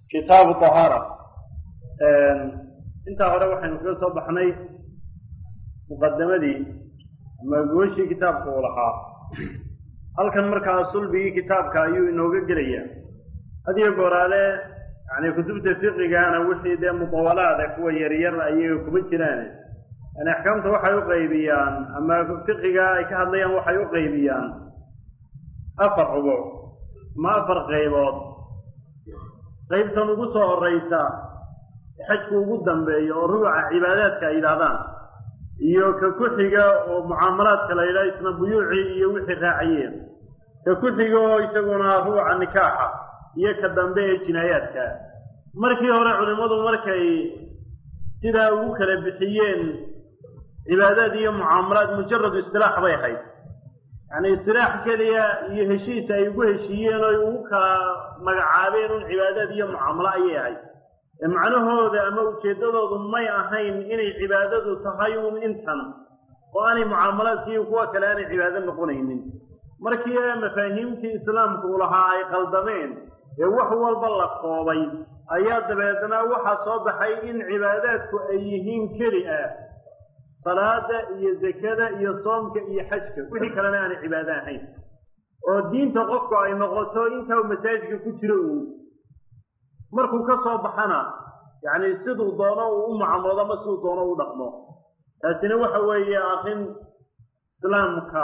كتاب الطهارة. انت هره waxaynu kaga soo baxnay muqaddamadii ama gooshii kitaabka uu lahaa halkan markaa sulbigii kitaabka ayuu inooga gelaya hadiyo goraale yani kutubta fiqigana wixii de mutawalaad kuwa yaryar ayay kuma jiraan ana ahkaamta waxay u qaybiyaan ama fiqiga ay ka hadlayaan waxay u qaybiyaan afar rubuc ma afar qaybood qaybtan ugu soo horeysa xajku ugu dambeeyo oo ruuxa cibaadaadka ay yiraahdaan iyo ka ku xiga oo mucaamalaadka la yiraahdo isna buyuuci iyo wixii raaciyeen ka ku xiga oo isaguna ruuxa nikaaxa iyo ka dambeeyo jinaayaadka markii hore culimadu markay sida ugu kala bixiyeen cibaadaad iyo mucaamalaad mujarrad istilaax bay ahayd yani istilaax kaliya iyo heshiis ay ugu heshiiyeen oo ugu kala magacaabeen in cibaadaad iyo mucaamala ay ahayd macnahooda ama ujeedadoodu may ahayn inay cibaadadu tahay intan oo aanay mucaamalaadkii kuwa kale aanay cibaado noqonaynin markii mafaahiimtii islaamku lahaa ay qaldameen ee wax walba la qoobay ayaa dabeedna waxa soo baxay in cibaadaadku ay yihiin keli ah salaada iyo zakada iyo soomka iyo xajka wixii kalena aanay cibaado ahayn oo diinta qofku ay noqoto inta masaajidka ku jiro markuu ka soo baxana yani sidoo doono uu mucaamalo ama sidoo doono uu dhaqmo taasina waxa weeye arrin islaamka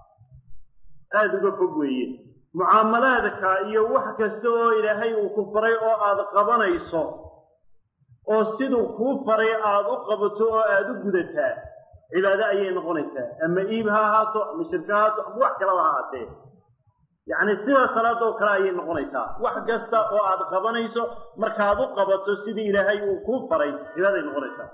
aad uga fog weeye mucaamalaadka iyo wax kasta oo ilaahay uu ku faray oo aad qabanayso oo sidoo ku faray aad u qabato oo aad u gudataa cibaado ayay noqonaysaa ama iibha haato ama shirkaad wax kala ahaatee يعني سيده صلاه oo kala ay noqonaysaa wax kasta oo aad qabanayso marka aad u qabato sidii ilaahay uu ku faray ilaahay noqonaysaa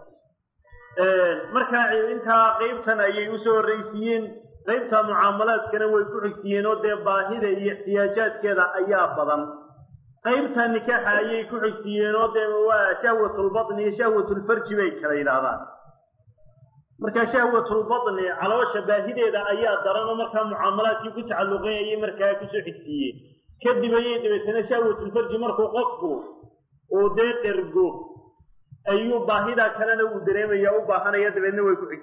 marka inta qaybtan ayay u soo horeysiyeen qaybta mucaamalaadkana way ku xigsiiyeen oo de baahida iyo ihtiyaajadkeeda ayaa badan qaybta nikaaxa ayay ku xigsiiyeen oo de waa shahwatul batn iyo shahwatul farj bay kala yiraahdaan marka shahwatul batn caloosha baahideeda ayaa daran marka mucaamalaadkii ku tacaluqayay markaa ku soo xigtiyay kadib ayay dabeetana shahwatul farj markuu qofku oo deeqirgo ayuu baahida kalena uu dareemaya u baahanaya dabeedna way ku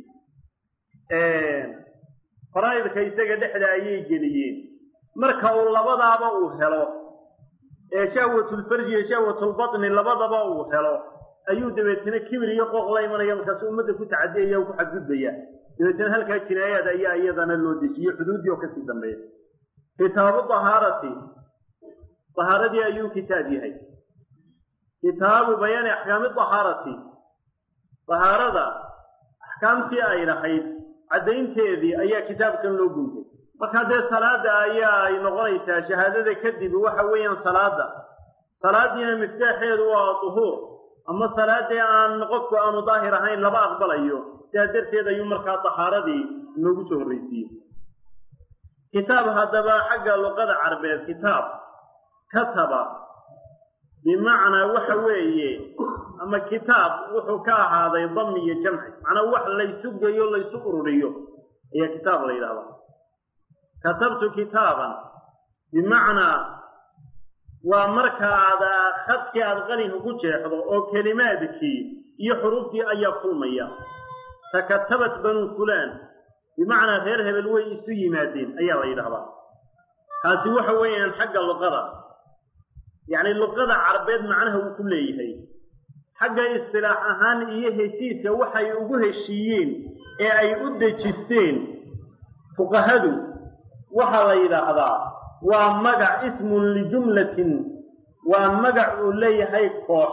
xigtiyeen faraa'idka isaga dhexda ayay geliyeen marka uu labadaaba uu helo ee shahwatul farj iyo shahwatul batn labadaba uu helo ayuu dabeetana kibir iyo qooq la imanaya markaas ummadda ku tacadiyay oo ku xadgudbaya dabeetana halka jinaayad ayaa iyadana loo dejiyo xuduudii oo ka sii dambeeya kitaabu tahaarati ayuu kitaab yahay kitaabu bayaan ahkaam tahaarati tahaarada ahkaamtii ay lahayd cadaynteedii ayaa kitaabkan loo guntay marka dee salaada ayaa ay noqonaysaa shahaadada kadib waxa weeyaan salaadiina miftaaxeedu waa duhuur ama salaadii aan qofku aanu daahir ahayn laba aqbalayo darteed ayuu markaa tahaaradii noogu soo horeysiyay kitaab hadaba xagga luqada carabeed kitaab kataba bimacna waxa weeye ama kitaab wuxuu ka ahaaday dam iyo jamci macna wax la isugayo la isu ururiyo ayaa kitaab la yiraahdaa katabtu kitaaban bimacna waa marka aad khadkii aad qalin ku jeexdo oo kalimaadkii iyo xuruuftii ayaa kulmaya takatabat banu fulan bimacna reer hebel way isu yimaadeen ayaa la yiraahdaa taasi waxa weeyaan xagga luqada yani luqada carabeed macnaha uu ku leeyahay xagga istilaax ahaan iyo heshiiska waxay ugu heshiiyeen ee ay u dejisteen fuqahadu waxa la yiraahdaa waa magac ismun li jumlatin waa magac uu leeyahay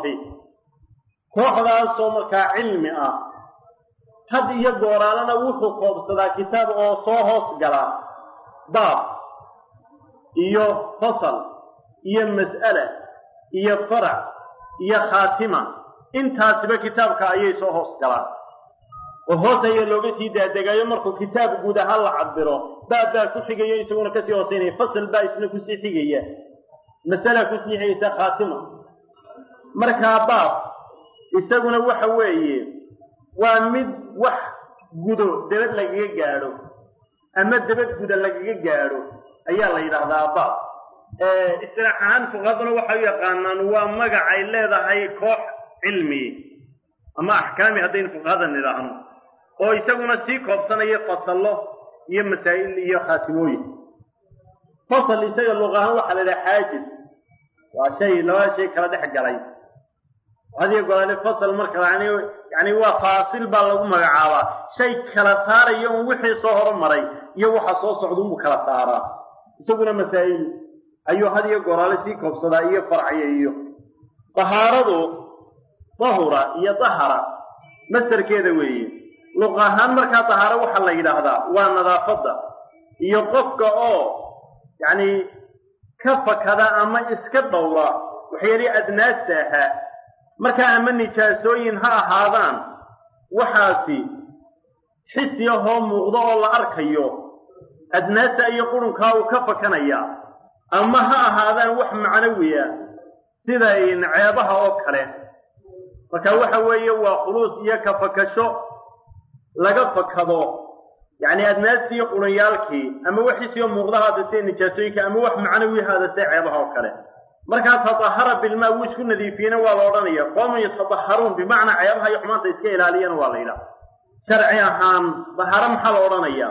kooxdaas oo markaa cilmi ah had iyo gooraalana wuxuu qoobsadaa kitaab oo soo hoos gala baab iyo fasal iyo mas'ala iyo farac iyo khaatima intaasba kitaabka ayay soo hoos galaan oo hoos ayaa looga sii daadagayo markuu kitaab guud ahaan la cabiro baabaa ku xigaya isaguna kasii hooseynaya fasal baa isna kusii xigaya masala kusii xigaysa khaatima markaa baab isaguna waxa weeye waa mid wax gudo dabad lagaga gaadho ama dabad guda lagaga gaadho ayaa la yidhaahdaa baab istilaaxahaan fuqahaduna waxay u yaqaanaan waa magacay leedahay koox cilmi ama axkaami haddaynu fuqahadan idhaahno oo isaguna sii koobsanaya fasallo iyo masaa'il iyo khaatimooyin fasal isaga luqahaan waxaa la yidhaha xaajis waa shay laba shay kala dhex galay hadiyo goraale fasal marka yani waa faasil baa lagu magacaabaa shay kala saaraya un wixii soo hormaray iyo waxa soo socda unbuu kala saaraa isaguna masaa'il ayuu hadiyo goraale sii koobsadaa iyo farciya iyo dahaaradu dahura iyo dahara masdarkeeda weeye luq ahaan markaa dahaaro waxaa la yidhaahdaa waa nadaafadda iyo qofka oo yacni ka fakada ama iska dhowra waxyaalii adnaasta ahaa markaa ama nijaasooyin ha ahaadaan waxaasi xisi ahoo muuqdo oo la arkayo adnaasta iyo qurunkaa uu ka fakanaya ama ha ahaadaan wax macnawiya sida ceebaha oo kale marka waxa weeye waa khuluus iyo ka fakasho laga fakado yacni adnaastii iyo qurunyaalkii ama waxiisiyo muuqda haada sida nijaasooyinka ama wax macnawi haada sida ceebaha oo kale markaa tadahara bilmaa wuu isku nadiifiyena waa la odhanaya qooman yatadaharuun bimacnaa ceebaha iyo xumaanta iska ilaaliyana waa la yidhaha sharci ahaan daharo maxaa la odhanayaa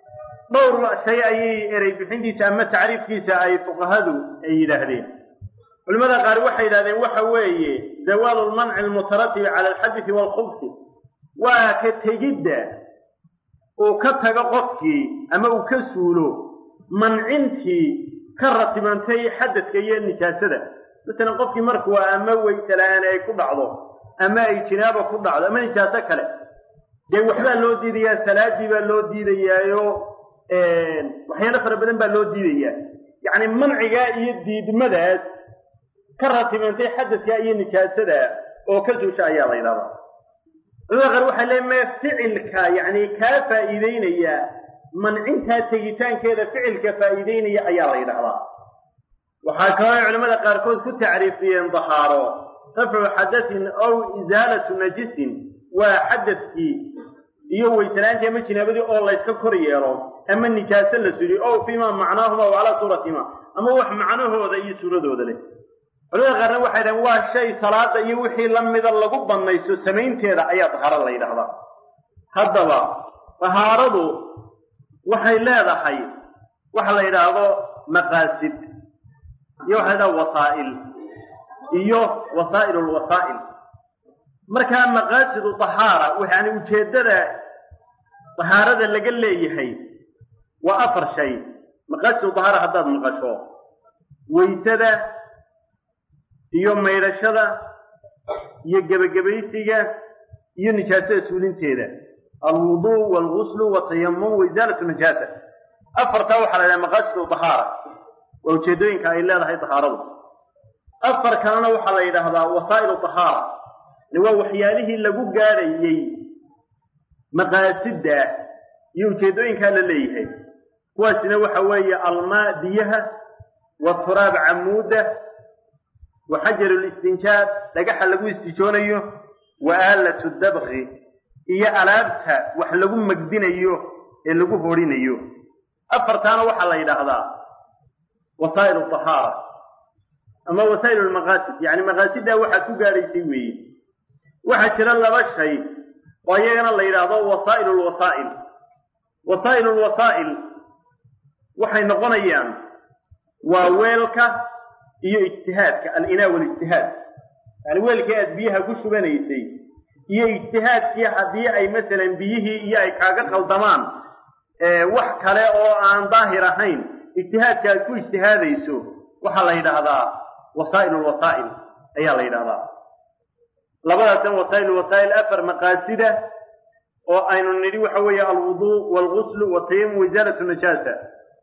dhowr shay ayay erey bixintiisa ama tacriifkiisa ay fuqahadu ay yidhaahdeen culimada qaar waxay yidhahdeen waxa weeye zawaalu lmanci almutaratibi cala alxadisi waalkhubsi waa ka tegidda uu ka tago qofkii ama uu ka suulo mancintii ka ratibantay xadadka iyo nijaasada masalan qofkii markuu ama weyse la-aan ay ku dhacdo ama ay jinaaba ku dhacdo ama nijaaso kale dee waxbaa loo diidayaa salaadii baa loo diidayaayo waxyaalo fara badan baa loo diidayaa yacni mancigaa iyo diidmadaas ka ratibantay xadadka iyo nijaasada oo ka suusha ayaa la yidhahdaa culimada qaar waxay leeyiin mee ficilka yacni kaa faa'iideynaya mancintaa tegitaankeeda ficilka faa'iideynaya ayaa la yidhahdaa waxaa kaloo culimada qaarkood ku tacriifiyeen dahaaro rafcu xadasin aw isaalatu najisin waa xadadkii iyo weysanaantii ama jinaabadii oo layska kor yeelo ama nijaaso la suri ow fiima macnaahuma wa calaa suuratihima ama wax macnahooda iyo suuradooda leh culimada qaarna waxay dhahen waa shay salaada iyo wixii la mida lagu banayso samaynteeda ayaa dahaaro la yidhahdaa haddaba dahaaradu waxay leedahay waxa la yidhaahdo maqaasid iyo waxa la yidhahda wasaa'il iyo wasaa'il lwasaa'il markaa maqaasidu dahaara yani ujeeddada dahaarada laga leeyahay waa afar shay maqaasidu dahaara haddaad maqasho weysada iyo maydhashada iyo gebagabaysiga iyo nijaasada suulinteeda alwuduu waalguslu watayamum waisaalatu najaasa afartaa waxaa la yidhaha maqaasidu dahaara waa ujeeddooyinka ay leedahay dahaaradu afar kalena waxaa la yidhaahdaa wasaa'ilu dahaara waa waxyaalihii lagu gaadhayey maqaasidda iyo ujeeddooyinkaa la leeyahay kuwaasina waxa weeye almaa biyaha waturaab camuuda wa xajaru listinjaab dhagaxa lagu istijoonayo wa aalatu dabqi iyo alaabta wax lagu magdinayo ee lagu horinayo afartaana waxaa la yidhaahdaa wasaa'ilu dahaara ama wasaa'ilu lmaqaasid yacni maqaasiddaa waxaad ku gaadhaysay weeye waxaa jira laba shay oo iyagana la yidhaahdo wasaa'ilu lwasaa'il wasaa'ilu lwasaa'il waxay noqonayaan waa weelka iyo ijtihaadka alinaa walijtihaad yani weelkii aad biyaha ku shubanaysay iyo ijtihaadkii haddii ay masalan biyihii iyo ay kaaga qaldamaan wax kale oo aan daahir ahayn ijtihaadka aad ku ijtihaadayso waxaa la yidhaahdaa wasaa'il lwasaa'il ayaa la yidhahdaa labadaasna wasaa'il wasaa'il afar maqaasida oo aynu nidhi waxa weeye alwuduu waalguslu watayamum waisaalatu najaasa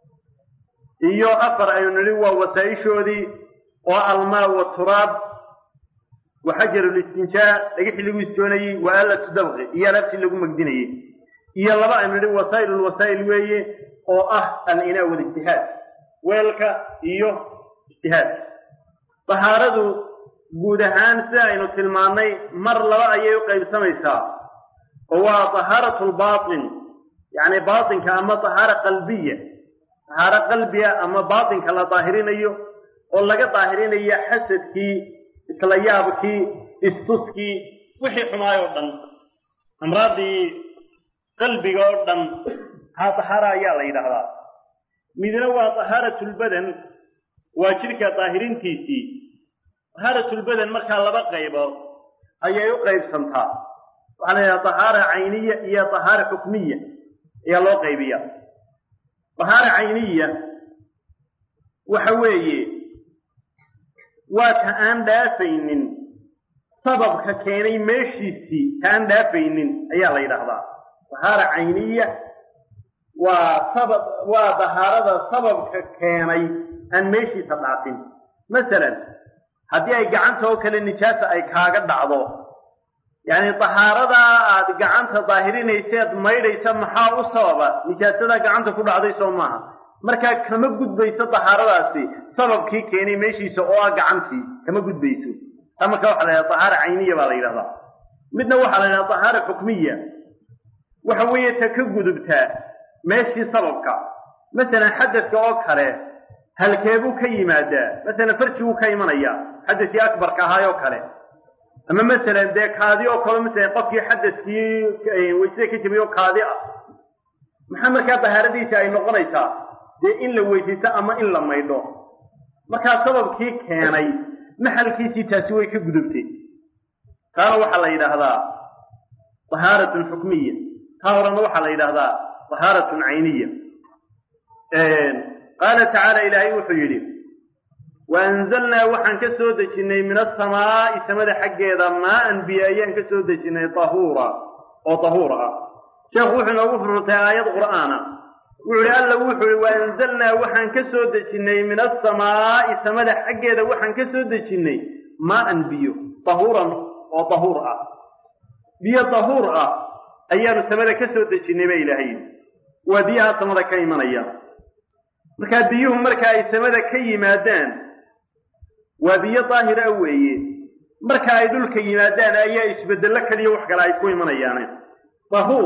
iyo afar aynu nidhi waa wasaa'ishoodii oo almaa waturaab wa xajaru listinjaa dhagixii lagu istoonayey wa aalatu dabqi iyo alaabtii lagu magdinayey iyo laba aynu nidhi wasaa'il lwasaa'il weeye oo ah alinaa walijtihaad weelka iyo ijtihaadka dahaaradu guud ahaan sida aynu tilmaannay mar laba ayay u qaybsamaysaa oo waa tahaaratu lbaatin yacni baatinka ama tahaara qalbiya طهارة قلبية أما باطن كلا طاهرين أيو ولا طاهرين أي حسدكي إسليابكي استسكي وحي حماية ودن أمراضي قلبي ودن ها طهارة يا الله يدهر ميدنا طهارة البدن وشركة طاهرين تيسي طهارة البدن مركا لبا قيبه أي يقيب سمتها وعلى طهارة عينية هي طهارة حكمية هي الله قيبية طهارة عينية وحوية وكأن دافين سبب ككيني ماشيسي كأن دافين هي الله يدهر طهارة عينية وطهارة سبب ككيني أن ماشي تضعفين مثلا هدي أي قعنته وكل النجاسة أي كاغد دعضو يعني طهارة قعنته ظاهرين يسيد ميل يسمحا الصوابة نجاسة قعنته كل عضي سوماها مركا كما قد بيسا طهارة سي سبب كي كيني ماشي سوء قعنتي كما قد بيسو أما كوحة لها طهارة عينية بالغير هذا مدنا وحة لها طهارة حكمية وحوية تكقد بتاع ماشي سببك مثلا حدثك أوكره هل كيبو كيمادا مثلا فرشو كيمانيا حدثي أكبر كهايو كله أما مثلا ديك هذه أو كله مثلا قفي حدثي ويسيك جميع كهذه محمد كان بهردي شيء نقنيسا دي إن لو ويسيسا أما إن لما يدو مركا سبب كي كياني محل كيسي تسوي كبدبتي قالوا وحلا إلى هذا طهارة حكمية قالوا وحلا إلى هذا طهارة عينية قال تعالى إلهي وحيري وأنزلنا وحن كسودجني من السماء سمد حقيدا ماء بيايان كسودجني طهورا أو طهورا شيخ وحنا وفرتها آيات قرآنا وعلى الله وحري وأنزلنا وحن كسودجني من السماء سمد حقيدا وحن كسودجني ماء بيو طهورا أو طهورا بيا طهورا أيام سمد كسودجني بإلهي وديها سمد كيمان أيام marka biyuhu marka ay samada ka yimaadaan waa biyo daahir ah weeye marka ay dhulka yimaadaan ayaa isbedel kaliya wax kale ay ku imanayaan tahur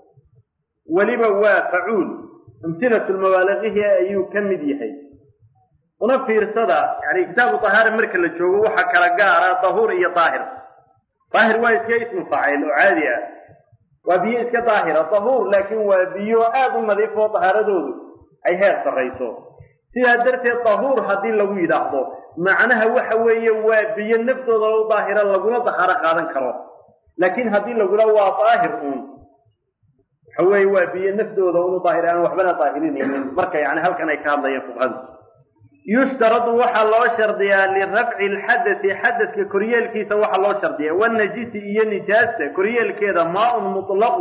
waliba waa facuul amthilatu almawalighi ayu kamid yahay una fiirsada yani kitaabu tahara marka la joogo waxa kala gaara tahur iyo daahir daahir waa iska ismu faa'il oo caadi ah waa biyo iska daahira tahur laakiin waa biyo aad u nadiif oo taharadoodu أي هذا الرئيسو سيدا درتي الطهور هذه لو يدعضو معناها وحوية وابيا النفط ولو ظاهرا لقونا ظهارا قادن كرو لكن هذه لو قلوا طاهر حوية وابيا النفط ولو ظاهرا وحبنا طاهرين يعني مركا يعني هل كان يكاد لا يفضل هذا يشترط وحا الله شرطيا لرفع الحدث حدث ككوريال كيسا وحا الله شرطيا والنجيس إيا نجاسة كوريال كيدا ماء مطلق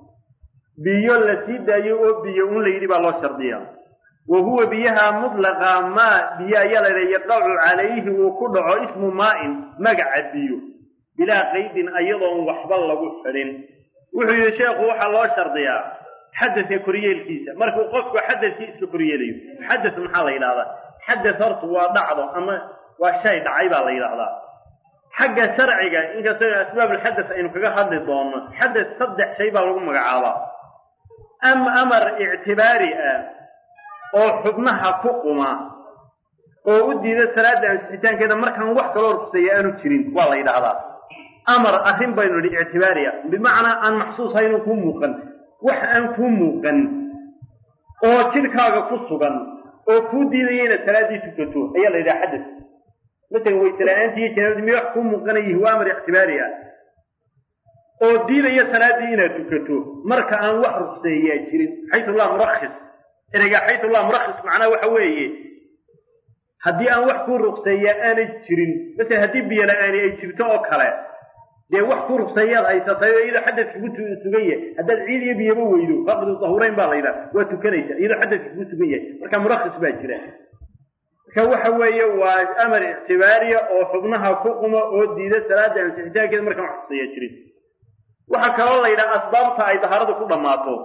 بيو التي دايو بيو ليري بالله شرطيا وهو بيها مطلقا ما بيا يلا يقع عليه وكل اسم ماء مقعد بيو بلا قيد أيضا وحب الله وحرين وحي الشيخ وحا الله شرطيا حدث كوريا الكيسة مركو قفك حدث كيسك كوريا ليو حدث محالة إلى هذا حدث هرط وضعضه أما وشيء دعيب على إلى هذا حق سرعك إنك أسباب الحدث إنك حدث ضمن حدث صدح شيء بالغم مقعابا أمر اعتباري أو حكمها فقما أو أدي ذا سلاد عن السلطان كذا مركا وحكا لورك سيئانو تشرين والله إذا هذا أمر أخم بينه الاعتباري بمعنى أن محسوس هينو كون موقن وحأن كون موقن أو تلكاغا كسوغن أو كودي ذينا سلادي تكتو أيلا إذا حدث مثل ويتلان تيجي ميوح كون موقن يهو أمر اعتباري oo diilaya salaadii inaad tukato marka aan wax ruqseeyaa jirin haythu Allah murakhis inaga haythu Allah murakhis macna waxa weeye hadii aan wax ku ruqseeyaa aan jirin dadka hadii biyo la'aan ay jirto oo kale dee wax ku ruqseeyaa haysatay iyada xadadku ku sugaya hadii ciid iyo biyo weydo faqdu tahurayn baa layda waa tukanaysa iyada xadadku ku sugaya marka murakhis baa jira ka waxa weeye waa amar ihtibaariya oo xubnaha ku quma oo diida salaada aan sixitaankeeda marka wax ruqseeyaa jirin waxa kale la yiraahdaa asbaabta ay tahaaradu ku dhamaato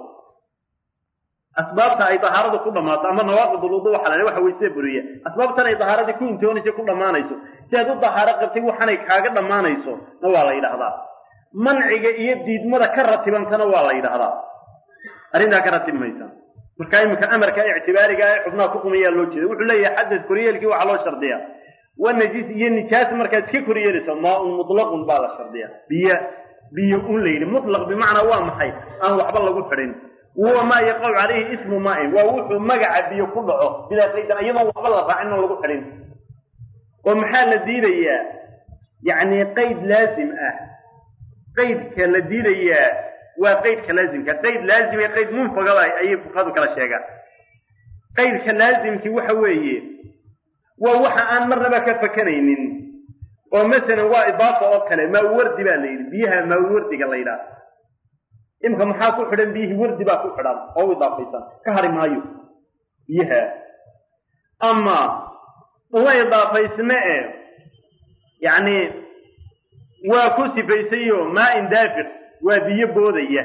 ama nawaaqid wudu waxa la waxa weysay buriya asbaabtan ay tahaaradu ku intoonayso ku dhamaanayso si aad u tahaaro qabtay waxan ay kaaga dhamaanayso na waa la yiraahdaa manciga iyo diidmada ka ratibantana waa la yiraahdaa arinta ka ratibmaysa marka imika amarka ictibaariga ay xubnaha ku qumayaa loo jeedo wuxuu leeyahay xadad koryeelkii waxa loo shardiyaa wa najis iyo nijaas markaad iska koryeelayso maa'un mutlaqun baa la shardiyaa biyo un layidhi mutlaq bimacnaa waa maxay aan waxba lagu xidhin huwa maa yaqacu calayhi ismu maa'in waa wuxuu magaca biyo ku dhaco bilaa qaydan iyadoon waxba la raacin oon lagu xidhin oo maxaa la diidayaa yacni qayd laazim ah qaydka la diidayaa waa qaydka laazimka qayd laazim iyo qayd munfagada ayay fuqahadu kala sheegaan qaydka laazimkii waxa weeye waa waxa aan marnaba ka fakanaynin oo masalan waa idaafa oo kale maawardi baa la yidhi biyaha maawardiga la yidhaah imka maxaa ku xidhan biyihii wardi baa ku xidhan oo u idaafaysan ka hari maayo biyaha ama uma idaafaysne e yacni waa ku sifaysayo maa-in daafiq waa biyo boodaya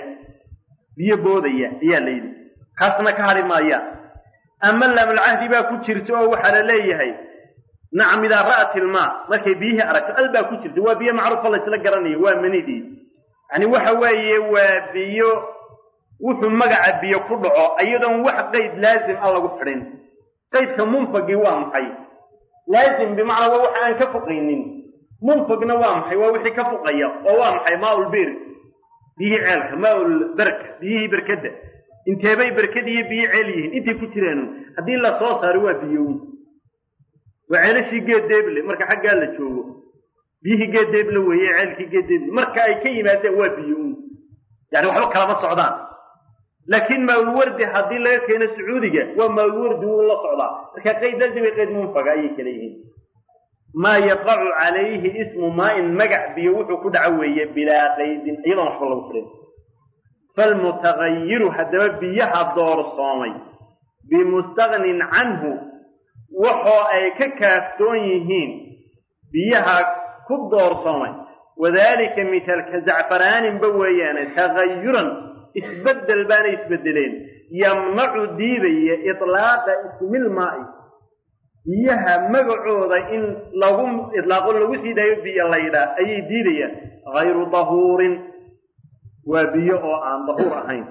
ayaa la yidhi kaasna ka hari maayaan ama laamulcahdi baa ku jirta oo waxaa la leeyahay nacam idaa ra'at ilmaa markay biyihii aragto al baa ku jirta waa biyo macruufa laysla garanayo waa manidii yani waxa weeye waa biyo wuxuu magaca biyo ku dhaco iyadoon wax qayd laazim a lagu xidhin qaydka munfagii waa maxay laazim bimacnaa waa wax aan ka fuqaynin munfagna waa maxay waa wixii ka fuqaya oo waa maxay maaulbir biyihii ceelka maaul barka biyihii berkadda inteebay berkad iyo biyo ceel yihiin intay ku jireen haddii la soo saaro waa biyowi waa ceelashii geed deeble marka xaggaa la joogo biyihii geed deeble weeye ceelkii geed deeble marka ay ka yimaadeen waa biyowi yani waxba kalama socdaan laakiin maawlwardi haddii laga keeno sacuudiga waa maawlwardi wuu la socdaa marka qayd laazim iyo qayd munfaga ayay kala yihiin maa yaqacu calayhi ismu maa-in magac biyo wuxuu ku dhaco weeye bilaa qaydin iyadoon waxba lagu xidhin falmutagayiru haddaba biyaha doorsoomay bimustagnin canhu waxoo ay ka kaaftoon yihiin biyaha ku doorsoomay wadaalika mithalka zacfaraaninba weeyaane tagayuran isbeddel baanay isbeddeleen yamnacu diidaya itlaaqa ismilmaa'i biyaha magacooda in lagu itlaaqo lagu sii daayo biyo laydhaa ayay diidayaan hayru dahuurin waa biyo oo aan dahuur ahayn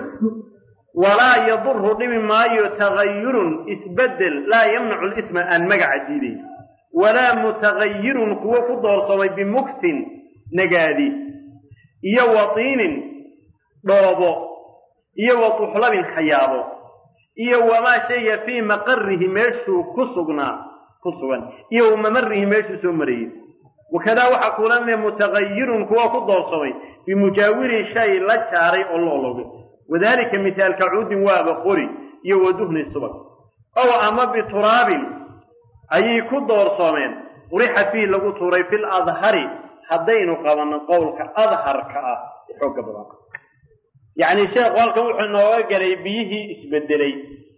walaa yaduru dhibi maayo tagayurun isbeddel laa yamnacu lisma aan magaca diidayn walaa mutagayirun kuwo ku doorsoomay bimuktin nagaadi iyo watiinin dhoobo iyo wa tuxlabin xayaabo iyo wamaa shayga fii maqarihi meeshuu ku sugan iyo mamarihi meeshuu soo marayey wakadaa waxaa kulamia mutagayirun kuwa ku doorsamay bimujaawirin shay la jaaray oo la ologay wadaalika mithaalka cuudin waaba qori iyo waduhni subag ow ama bituraabin ayay ku doorsoomeen urixa fiih lagu tuuray fil adhari haddaynu qabanno qowlka adharka ah ee xoogga badan yacni sheekhu halkan wuxuu inooga galay biyihii isbedelay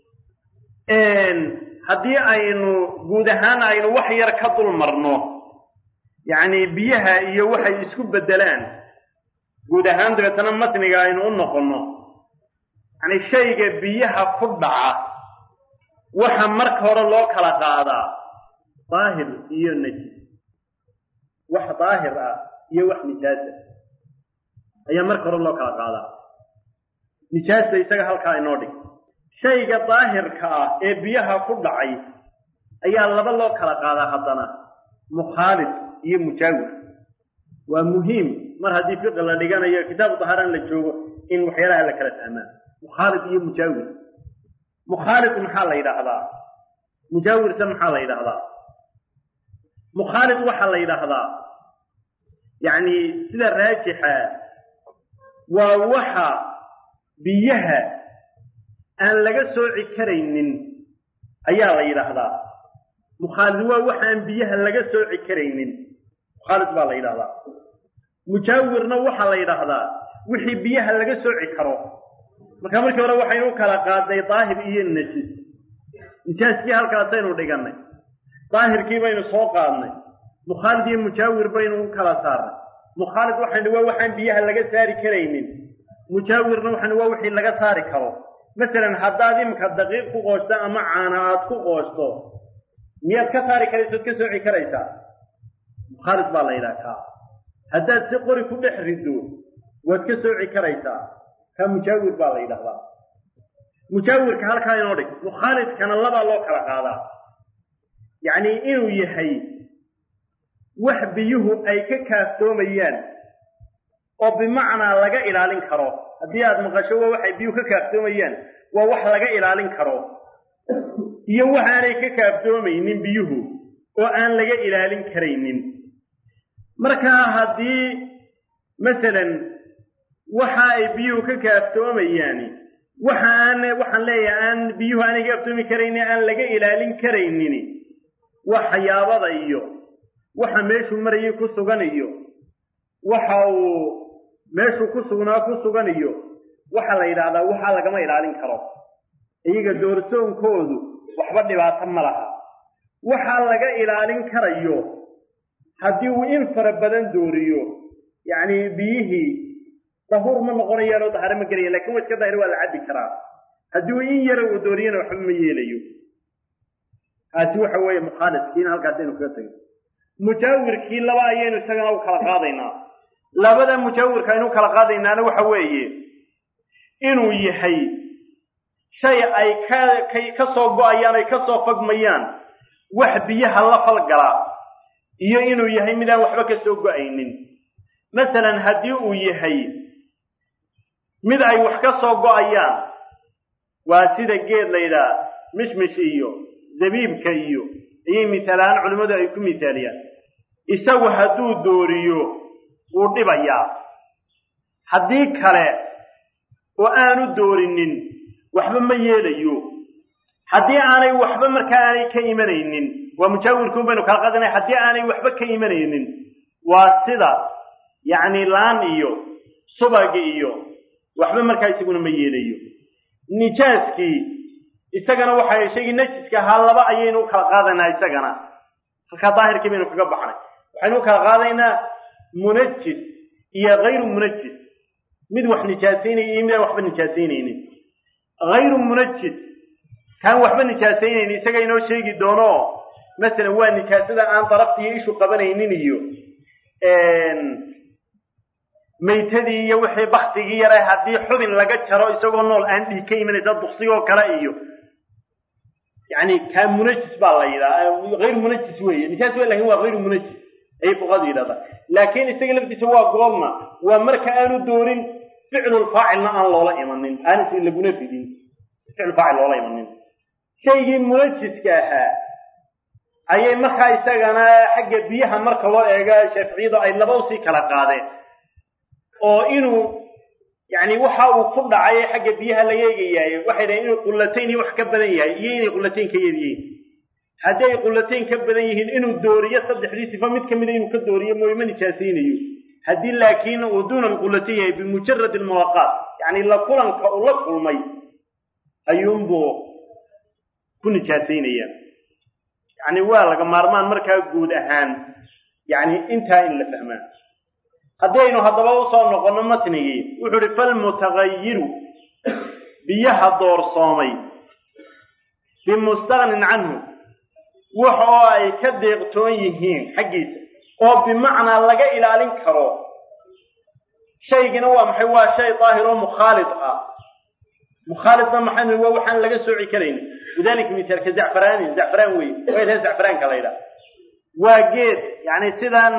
haddii aynu guud ahaan aynu wax yar ka dul marno yacni biyaha iyo waxay isku bedelaan guud ahaan dabeetana matniga aynu u noqonno yacni shayga biyaha ku dhaca waxa marka hore loo kala qaadaa daahir iyo najis wax daahir ah iyo wax nijaasa ayaa marka hore loo kala qaadaa nijaasta isaga halkaa inoo dhig shayga daahirka ah ee biyaha ku dhacay ayaa laba loo kala qaadaa haddana mukhaalid iyo mujaawir waa muhiim mar haddii fiqi la dhiganayo kitaabu tahaaraan la joogo in waxyaalaha la kala fahmaan mukhaalid iyo mujaawir mukhaalid maxaa la yidhaahdaa mujaawirse maxaa la yidhaahdaa mukhaalid waxaa la yidhaahdaa yacni sida raajixa waa waxa biyaha aan laga sooci karaynin ayaa la yidhaahdaa mukhaalid waa waxaan biyaha laga sooci karaynin mukhaalid baa la yidhahdaa mujaawirna waxaa la yidhaahdaa wixii biyaha laga sooci karo marka markii hore waxaynu u kala qaaday daahir iyo najis nijaaskii halkaasaynu dhigannay daahirkii baynu soo qaadnay mukhaalid iyo mujaawir baynu u kala saarnay mukhaalid waxaynu waa waxaan biyaha laga saari karaynin mujaawirna waxaynu waa wixii laga saari karo masalan haddaad imika daqiiq ku qooshto ama caana aad ku qooshto miyaad ka saari karaysa ood ka sooci karaysaa mukhaalid baa la yidhaha kaa haddaad si qori ku dhex riddo waad ka sooci karaysaa kaa mujaawir baa la yidhahdaa mujaawirka halkaa inoo dhig mukhaalidkana labaa loo kala qaadaa yacni inuu yahay wax biyuhu ay ka kaaftoomayaan oo bimacnaa laga ilaalin karo haddii aad maqasho waa waxay biyuhu ka kaaftoomayaan waa wax laga ilaalin karo iyo waxaanay ka kaaftoomaynin biyuhu oo aan laga ilaalin karaynin markaa haddii masalan waxa ay biyuhu ka kaaftoomayaan waxaan leeyahay aan biyuhu aanay ka kaaftoomi karaynin aan laga ilaalin karaynin waa xayaabada iyo waxa meeshuu marayay ku sugan iyo waxa uu meeshuu ku sugan iyo waxa la yidhaahdaa waxaa lagama ilaalin karo iyaga doorsoonkoodu waxba dhibaato ma laha waxaa laga ilaalin karayo haddii uu in fara badan dooriyo yacni biyihii dahuur ma noqonayaan oo dahare ma gelaya lakin wa iska daahir waa la cabbi karaa haddii uu in yara uu dooriyana waxba ma yeelayo kaasi waxa weeye mukhaalidkiina halkaas aynu kaga tegay mujaawirkii laba ayaynu isagana u kala qaadaynaa labada mujaawirka aynu kala qaadaynaana waxa weeye inuu yahay shay ay ka soo go-ayaan ay ka soo fagmayaan wax biyaha la falgalaa iyo inuu yahay midaan waxba ka soo go-aynin masalan haddii uu yahay mid ay wax ka soo go-ayaan waa sida geed laydhaa mishmish iyo zabiibka iyo ayay misaalaan culimmadu ay ku misaaliyaan isagu hadduu dooriyo wuu dhibayaa haddii kale oo aanu doorinin waxba ma yeelayo haddii aanay waxba markaa aanay ka imanaynin waa mujaawirkuun baynu kala qadanay haddii aanay waxba ka imanaynin waa sida yacni laan iyo subag iyo waxba markaa isaguna ma yeelayo nijaaskii isagana waxay shaygii najiska ahaa laba ayaynu u kala qaadaynaa isagana halkaa daahirkii baynu kaga baxnay waxaynu u kala qaadaynaa munajis iyo hayru munajis mid wax nijaasaynaya iyo midaan waxba nijaasaynaynin hayru munajis kaan waxba nijaasaynaynin isaga inoo sheegi doono masalan waa nijaasada aan daraftiiyo ishu qabanaynin iyo maytadii iyo wixii baktigii yare haddii xubin laga jaro isagoo nool aan dhiig ka imanaysa duksigoo kale iyo yacni kaa munajis baa la yidhaha hayru munajis weeye nijaas wey lakin waa hayru munajis ayay fuqadu yidhahdaa laakiin isaga laftiisa waa goorma waa marka aanu doonin ficlulfaacilna aan loola imanin aanis laguna fidin ficlulfaacil loola imanin shaygii munajiska ahaa ayay markaa isagana xagga biyaha marka loo eega shaaficiyadu ay laba usii kala qaadeen oo inuu yacni waxa uu ku dhacay xagga biyaha laga eegayaay waxay dhahen inuu qullatayn iyo wax ka badan yahay iyo inay qullatayn ka yar yihiin haddii ay qullatayn ka badan yihiin inuu dooriyo saddexdii sifa mid ka mida inuu ka dooriyo mooye ma nijaasaynayo haddii laakiin uu duuna alqullatayn yahay bimujarad almuwaqaat yacni la kulanka uu la kulmay ayuunbuu ku nijaasaynaya yacni waa laga maarmaan markaa guud ahaan yacni intaa in la fahmaa haddaynu haddaba usoo noqonno matnigii wuxuu uhi falmutagayiru biyaha doorsoomay bimustagnin canhu wax oo ay ka deeqtoon yihiin xaggiisa oo bimacnaa laga ilaalin karo shaygina waa maxay waa shay daahir oo mukhaalid ah mukhaalidna maxay waa waxaan laga sooci karayn lidalika misaalka zacfaraan weeye waa ilaha zacfaraanka la yidhaha waa geed yacni sidaan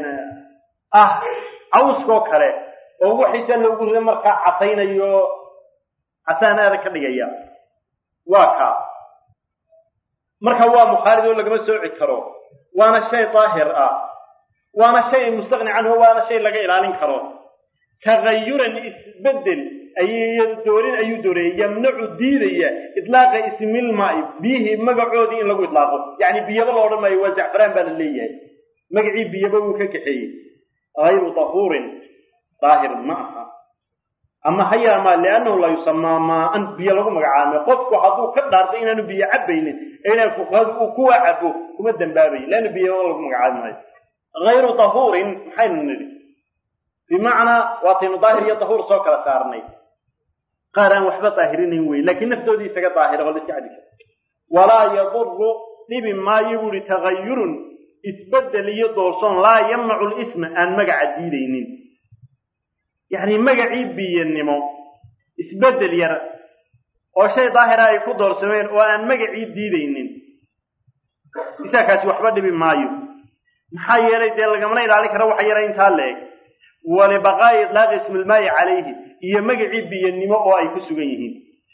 cawskoo kale oo wixiisa loogu rido markaa casaynayo casaan aada ka dhigaya waa kaa marka waa mukhaalid oo lagama sooci karo waana shay daahir ah waana shay mustaqni canhu waana shay laga ilaalin karo tagayuran isbedel doorin ayuu dooreeyey yamnacu diidaya itlaaqa ismilmaa'i biyihii magacoodii in lagu itlaaqo yacni biyaba la odhan maayo waa zacfaraan baa la leeyahay magacii biyaba wuu ka kaxeeyey hayru dahuurin daahir ma aha ama hayaama liannahu laa yusamaa maa-an biyo lagu magacaamay qofku hadduu ka dhaartay inaanu biyo cabbaynin ee inaan fuqahadu uu kuwa cabo kuma dambaabayo leanna biyaba lagu magacaabi maayo hayru dahuurin maxaynu nidhi bimacnaa waataynu daahir iyo dahuur soo kala saarnay qaar aan waxba daahirinayn wey laakiin naftoodii isaga daahira oo la iska cadi kara walaa yaduru dhibi maayo buu ihi tagayurun isbedel iyo doorsoon laa yamnacu lisma aan magaca diidaynin yacni magacii biyanimo isbedel yar oo shay daahira ay ku doorsameen oo aan magacii diidaynin isaakaasi waxba dhibi maayo maxaa yeelay dee lagamana ilaalin karo waxa yara intaa leeg walibaqaa'i itlaaqi ismi ilmaa'i calayhi iyo magacii biyanimo oo ay ku sugan yihiin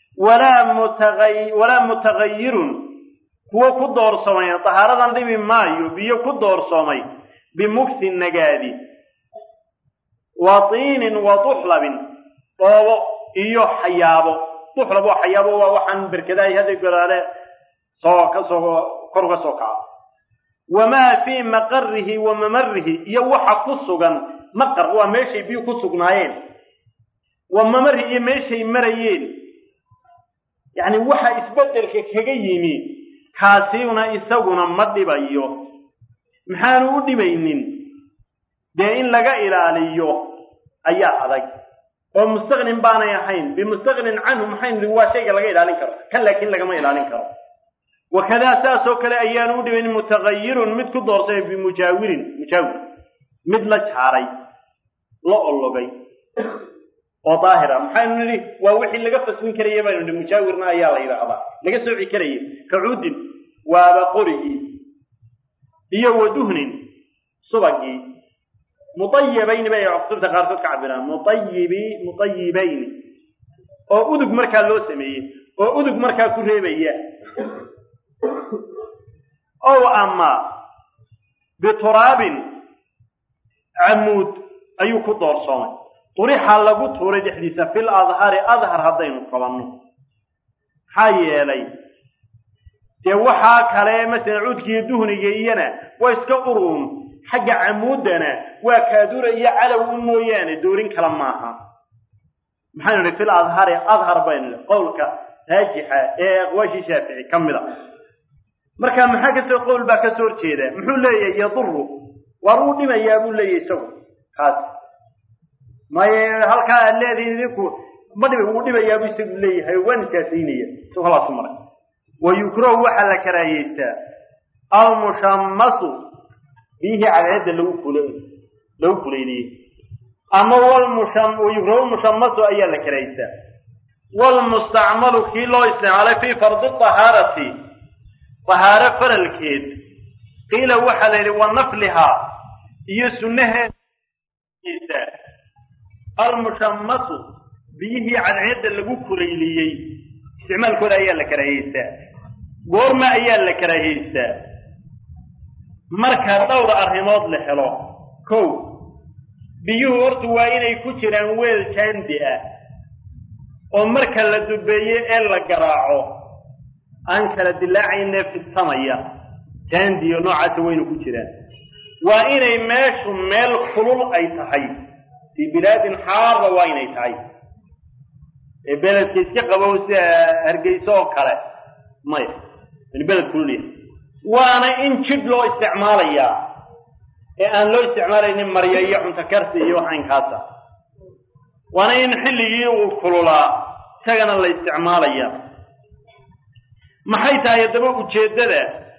walaa mutagayirun kuwo ku doorsamay tahaaradan dhibi maayo biyo ku doorsamay bimugthi nagaadi wa tiinin wa tuxlabin dhoobo iyo xayaabo tuxlab oo xayaabo waa waxaan berkadahay hadda golaale kor uga soo kaca wamaa fii maqarihi wa mamarihi iyo waxa ku sugan maqar waa meeshay biyo ku sugnaayeen wa mamarihi iyo meeshay marayeen yacni waxa isbeddelka kaga yimi kaasiuna isaguna ma dhibayo maxaanu u dhibaynin dee in laga ilaaliyo ayaa adag oo mustaqnin baanay ahayn bimustaqnin canhu maxayn waa shayga laga ilaalin karo kan laakiin lagama ilaalin karo wakadaa saasoo kale ayaanu u dhibayn mutagayirun mid ku doorsamay bimujaawir mid la jaaray la ologay oo daahira maxaynu nidhi waa wixii laga faswin karaya baynu nidhi mujaawirna ayaa la yidhaahdaa laga sooci karaya kacuudin waaba qorigii iyo waduhnin subagii mutayibayni bay kutubta qaarkood ka cabiraan mutayibayni oo udug markaa loo sameeyey oo udug markaa ku reebaya ow ama bituraabin camuud ayuu ku doorsoomay turixa lagu tuuray dhexdiisa fil adhari adhar haddaynu qabanno maxaa yeelay dee waxaa kale masalan cuudkiiyo duhniga iyana waa iska uruun xagga camuudana waa kaadura iyo calow u mooyaane doorin kale maaha maxaynu nidhi fil adhari adhar baynu nidhi qowlka raajixa ee aqwaashii shaafici ka mid a marka maxaa kasoo qowl baa kasoo horjeeda muxuu leeyahay yaduru waar uu dhimayaa buu leeyahay isagu kaas maye halkaa aad leedihiin idinku ma dhiba uu dhimayaa buu isagu leeyahay waa nijaasaynaya isagu halaasu maray wayukrahu waxaa la karaahiyeystaa almushammasu biyihii cadceedda lagu kuleyliyey ama wayukrahu lmushammasu ayaa la karaahiyeystaa waalmustacmalu kii loo isticmaalay fii fardi tahaarati tahaaro faralkeed qiila waxaa la yidhi wa naflihaa iyo sunnaheeda almushammasu biyihii cadceedda lagu kuleyliyey isticmaalkooda ayaa la karaahiyeystaa goorma ayaa la karaahiyeystaa marka dhowr arrimood la helo kow biyuhu horta waa inay ku jiraan weel jaandi ah oo marka la dubeeye ee la garaaco aan kala dilaacayne fidsamaya jaandiyo noocaasa waynu ku jiraan waa inay meeshu meel kulul ay tahay fii bilaadin xaara waa inay tahay ee beledka iska qabow sida hargeyso oo kale maya in beled kulul yahay waana in jidh loo isticmaalayaa ee aan loo isticmaalaynin marya iyo cunto karsi iyo waxaynkaasa waana in xilligii uu kululaa isagana la isticmaalayaa maxay tahay haddaba ujeeddada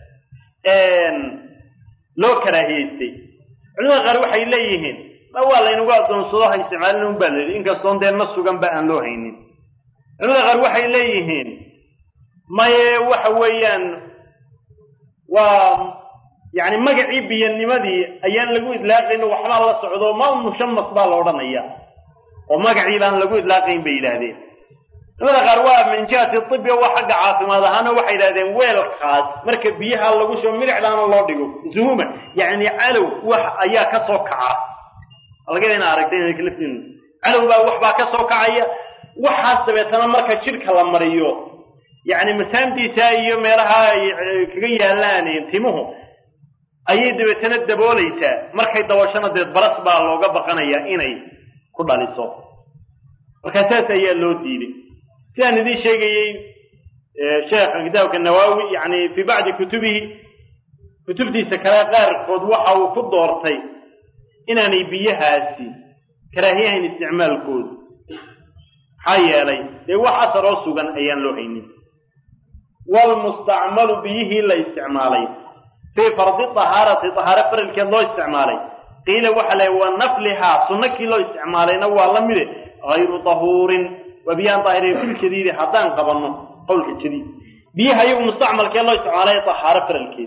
loo karaahiyeystay culimada qaar waxay leeyihiin waa laynagu addoonsado ha isticmaalin un baa la yidhi inkastoon dee na suganba aan loo haynin culimada qaar waxay leeyihiin maye waxa weeyaan waa yacni magacii biyanimadii ayaan lagu idlaaqayn waxbaa la socdo ma mushammas baa la odhanaya oo magacii baan lagu idlaaqayn bay yidhaahdeen culimada qaar waa min jihati tibi waa xagga caafimaad ahaana waxay yidhahdeen weelkaas marka biyaha lagu shubo milicdaana loo dhigo zuhuma yacni calow wax ayaa ka soo kaca halgeeda ina aragtay inay kaliftiin calow baa waxbaa ka soo kacaya waxaas dabeetana marka jidhka la mariyo yacni masaamtiisa iyo meelaha ay kaga yaallaan timuhu ayay dabeetana daboolaysaa markay dabashana deed baras baa looga baqanayaa inay ku dhaliso markaa saas ayaa loo diiday sidaan idiin sheegayey sheekha kitaabka nawaawi yani fii bacdi kutubihi kutubtiisa kale qaarkood waxa uu ku doortay inaanay biyahaasi karaahiyahayn isticmaalkoodu maxaa yeelay dee wax asaroo sugan ayaan loo haynin waalmustacmalu biyihii la isticmaalay fii fardi tahaarati tahaaro faralkeed loo isticmaalay qiila waxa la wa naflihaa sunno kii loo isticmaalayna waa la mide hayru tahuurin وبيان ظاهرين في الشديد حتى قبلنا قول الشديد بيها يوم مستعمل كي الله استعماله طهارة فرلكيد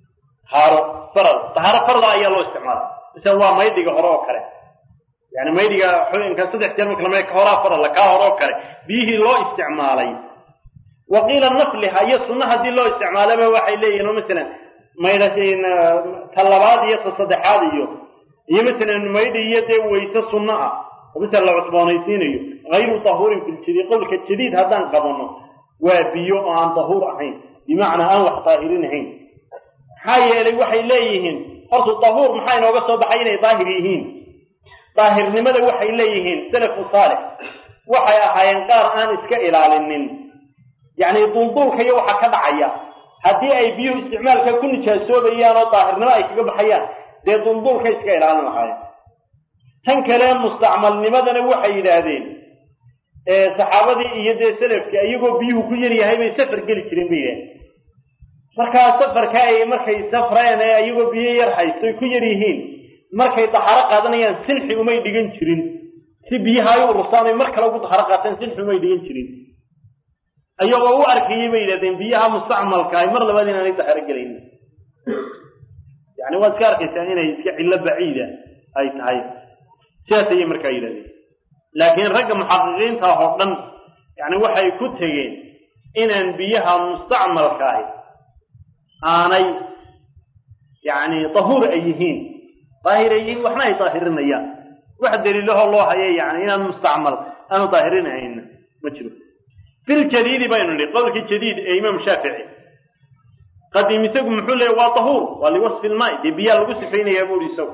طهارة فرض أي الله استعماله سواء ما يدق هراء كره يعني ما يدق إن كان صدق كلمة لما يكهراء فرض لك هراء كره بيه الله استعماله وقيل النفل هي السنة هذه الله استعماله وحي ليه إنه مثلا ما يدين طلبات يتصدحات هي مثلا ما يدي ويس السنة ومثلا لو عثمانيين غير طهور في الشديد قول كالشديد هذا قبلنا وبيو عن طهور أحين بمعنى أنوح طاهرين حين حي لي وحي ليهن أرض الطهور محاين وقصوا بحين طاهريهن طاهر لماذا وحي ليهن سلف صالح وحي أحيان قار آن إسكا إلى لنن يعني طول كي يوحى كدعيا هدي أي بيو استعمال كل شاسوا بيانا طاهر لما يكيب بحيان دي طول كي إسكا إلى لنن حيان هن كلام مستعمل لماذا وحي لهذين صحابتي يدي سلف كأيقو بيو كجري هاي من سفر قل كريمية marka safarka ay markay safrayaan ayagu biyo yar haysto ku yarihiin markay taxara qaadanayaan silxi uma dhigan jirin si biyaha ay u rusaanay marka lagu taxara qaataan silxi uma dhigan jirin ayagoo u arkayay bay leedeen biyaha mustacmalka ay mar labaad inay taxara galeen yani waa iska arkaysan inay iska cilla baciida ay tahay siyaasay marka ay leedeen laakiin ragga muhaqiqiinta oo dhan yani waxay ku tageen inaan biyaha mustacmalka ay aanay يعني طهور أيهين طاهر أيهين وإحنا يطاهرين أيام واحد دليل له الله هي يعني أنا مستعمل أنا طاهرين أيهين مجرد في الجديد بين لي قولك الجديد إمام شافعي قد يمسك محله وطهور ولوصف الماء دي بيا لقص فين يقول يسوع